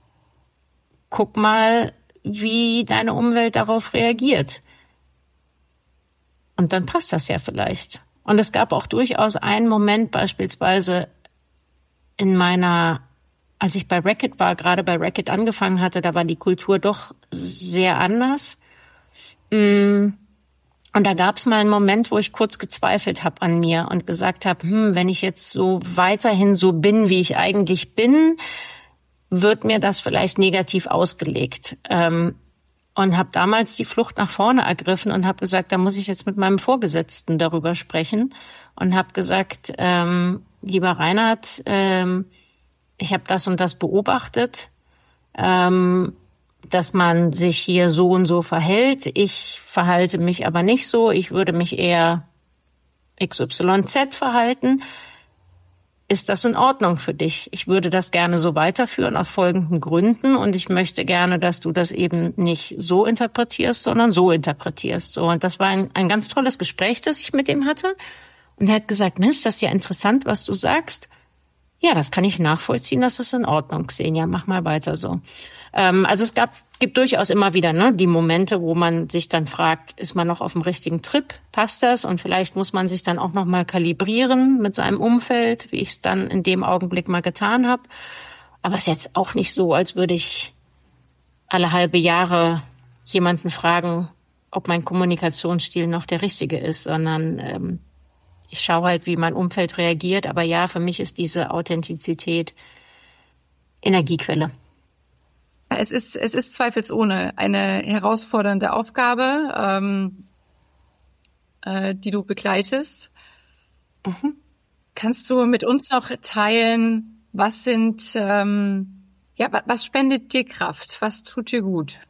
[SPEAKER 4] guck mal, wie deine Umwelt darauf reagiert. Und dann passt das ja vielleicht. Und es gab auch durchaus einen Moment beispielsweise in meiner, als ich bei Reckitt war, gerade bei Reckitt angefangen hatte, da war die Kultur doch sehr anders. Und da gab es mal einen Moment, wo ich kurz gezweifelt habe an mir und gesagt habe, hm, wenn ich jetzt so weiterhin so bin, wie ich eigentlich bin, wird mir das vielleicht negativ ausgelegt. Ähm, und habe damals die Flucht nach vorne ergriffen und habe gesagt, da muss ich jetzt mit meinem Vorgesetzten darüber sprechen. Und habe gesagt, ähm, lieber Reinhard, ähm, ich habe das und das beobachtet, ähm, dass man sich hier so und so verhält. Ich verhalte mich aber nicht so. Ich würde mich eher X Y Z verhalten. Ist das in Ordnung für dich? Ich würde das gerne so weiterführen aus folgenden Gründen und ich möchte gerne, dass du das eben nicht so interpretierst, sondern so interpretierst. So, und das war ein, ein ganz tolles Gespräch, das ich mit ihm hatte. Und er hat gesagt, Mensch, das ist ja interessant, was du sagst. Ja, das kann ich nachvollziehen, das ist in Ordnung, Xenia, mach mal weiter so. Ähm, also es gab, gibt durchaus immer wieder ne, die Momente, wo man sich dann fragt, ist man noch auf dem richtigen Trip, passt das? Und vielleicht muss man sich dann auch noch mal kalibrieren mit seinem Umfeld, wie ich es dann in dem Augenblick mal getan habe. Aber es ist jetzt auch nicht so, als würde ich alle halbe Jahre jemanden fragen, ob mein Kommunikationsstil noch der richtige ist, sondern ähm, ich schaue halt, wie mein Umfeld reagiert. Aber ja, für mich ist diese Authentizität Energiequelle.
[SPEAKER 2] Es ist, es ist zweifelsohne eine herausfordernde Aufgabe, ähm, äh, die du begleitest. Mhm. Kannst du mit uns noch teilen, was sind, ähm, ja, was spendet dir Kraft? Was tut dir gut?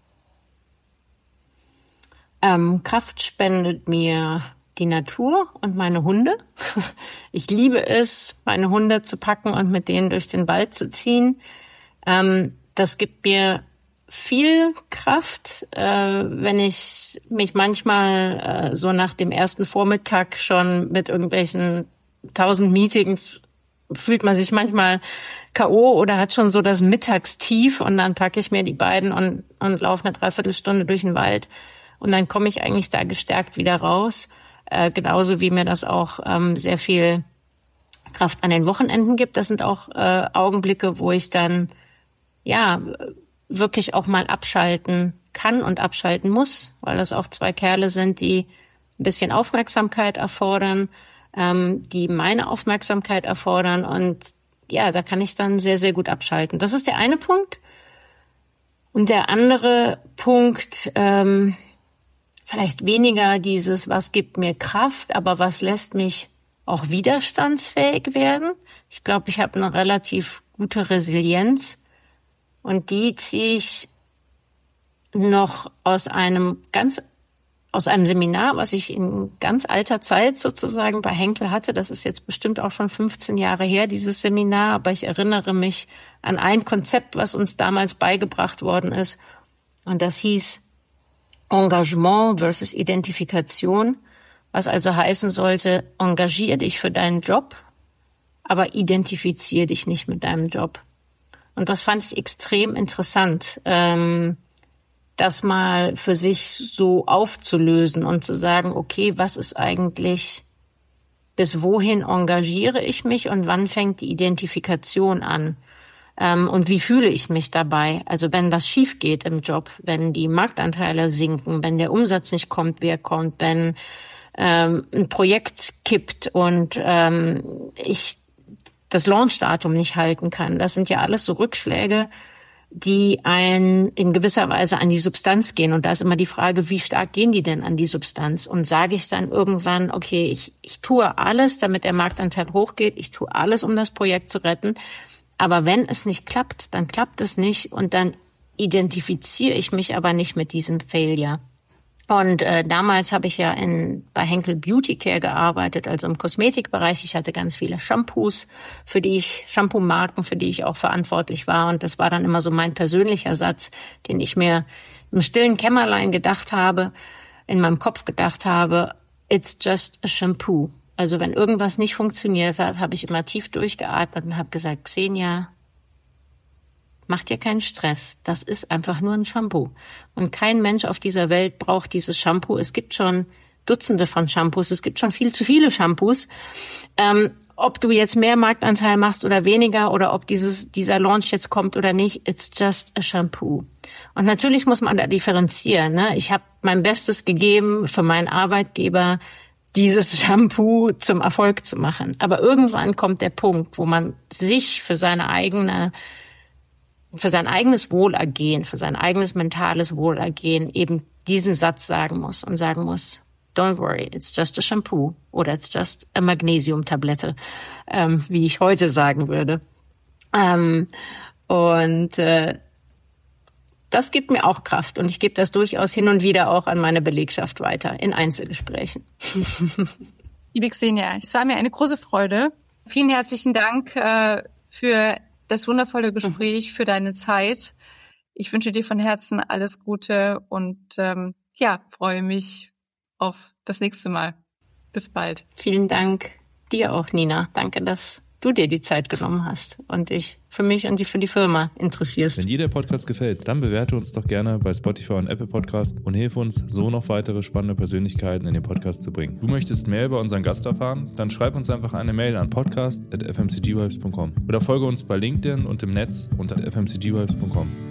[SPEAKER 4] Ähm, Kraft spendet mir die Natur und meine Hunde. Ich liebe es, meine Hunde zu packen und mit denen durch den Wald zu ziehen. Ähm, Das gibt mir viel Kraft, äh, wenn ich mich manchmal äh, so nach dem ersten Vormittag schon mit irgendwelchen tausend Meetings fühlt man sich manchmal K O oder hat schon so das Mittagstief und dann packe ich mir die beiden und, und laufe eine Dreiviertelstunde durch den Wald und dann komme ich eigentlich da gestärkt wieder raus. Äh, genauso wie mir das auch ähm, sehr viel Kraft an den Wochenenden gibt. Das sind auch äh, Augenblicke, wo ich dann ja, wirklich auch mal abschalten kann und abschalten muss, weil das auch zwei Kerle sind, die ein bisschen Aufmerksamkeit erfordern, ähm, die meine Aufmerksamkeit erfordern und ja, da kann ich dann sehr, sehr gut abschalten. Das ist der eine Punkt. Und der andere Punkt, ähm, vielleicht weniger dieses, was gibt mir Kraft, aber was lässt mich auch widerstandsfähig werden. Ich glaube, ich habe eine relativ gute Resilienz. Und die ziehe ich noch aus einem ganz, aus einem Seminar, was ich in ganz alter Zeit sozusagen bei Henkel hatte. Das ist jetzt bestimmt auch schon fünfzehn Jahre her, dieses Seminar. Aber ich erinnere mich an ein Konzept, was uns damals beigebracht worden ist. Und das hieß Engagement versus Identifikation. Was also heißen sollte, engagier dich für deinen Job, aber identifizier dich nicht mit deinem Job. Und das fand ich extrem interessant, ähm, das mal für sich so aufzulösen und zu sagen, okay, was ist eigentlich, bis wohin engagiere ich mich und wann fängt die Identifikation an? Ähm, und wie fühle ich mich dabei? Also wenn was schief geht im Job, wenn die Marktanteile sinken, wenn der Umsatz nicht kommt, wer kommt, wenn ähm, ein Projekt kippt und ähm, ich das Launchdatum nicht halten kann. Das sind ja alles so Rückschläge, die einen in gewisser Weise an die Substanz gehen. Und da ist immer die Frage, wie stark gehen die denn an die Substanz? Und sage ich dann irgendwann, okay, ich, ich tue alles, damit der Marktanteil hochgeht, ich tue alles, um das Projekt zu retten. Aber wenn es nicht klappt, dann klappt es nicht und dann identifiziere ich mich aber nicht mit diesem Failure. Und äh, damals habe ich ja in bei Henkel Beauty Care gearbeitet, also im Kosmetikbereich. Ich hatte ganz viele Shampoos, für die ich Shampoo-Marken, für die ich auch verantwortlich war. Und das war dann immer so mein persönlicher Satz, den ich mir im stillen Kämmerlein gedacht habe, in meinem Kopf gedacht habe: It's just a shampoo. Also wenn irgendwas nicht funktioniert hat, habe ich immer tief durchgeatmet und habe gesagt: Xenia, mach dir keinen Stress. Das ist einfach nur ein Shampoo. Und kein Mensch auf dieser Welt braucht dieses Shampoo. Es gibt schon Dutzende von Shampoos. Es gibt schon viel zu viele Shampoos. Ähm, ob du jetzt mehr Marktanteil machst oder weniger oder ob dieses, dieser Launch jetzt kommt oder nicht, it's just a shampoo. Und natürlich muss man da differenzieren, ne? Ich habe mein Bestes gegeben für meinen Arbeitgeber, dieses Shampoo zum Erfolg zu machen. Aber irgendwann kommt der Punkt, wo man sich für seine eigene für sein eigenes Wohlergehen, für sein eigenes mentales Wohlergehen eben diesen Satz sagen muss und sagen muss: Don't worry, it's just a shampoo oder it's just a Magnesiumtablette, ähm, wie ich heute sagen würde. Ähm, und äh, das gibt mir auch Kraft und ich gebe das durchaus hin und wieder auch an meine Belegschaft weiter in Einzelgesprächen.
[SPEAKER 2] Liebe Xenia, es war mir eine große Freude. Vielen herzlichen Dank äh, für das wundervolle Gespräch, für deine Zeit. Ich wünsche dir von Herzen alles Gute und ähm, ja, freue mich auf das nächste Mal. Bis bald.
[SPEAKER 4] Vielen Dank dir auch, Nina. Danke, dass du dir die Zeit genommen hast und dich für mich und für die Firma interessierst.
[SPEAKER 5] Wenn dir der Podcast gefällt, dann bewerte uns doch gerne bei Spotify und Apple Podcast und hilf uns, so noch weitere spannende Persönlichkeiten in den Podcast zu bringen. Du möchtest mehr über unseren Gast erfahren? Dann schreib uns einfach eine Mail an podcast at f m c g vibes punkt com oder folge uns bei LinkedIn und im Netz unter f m c g vibes punkt com.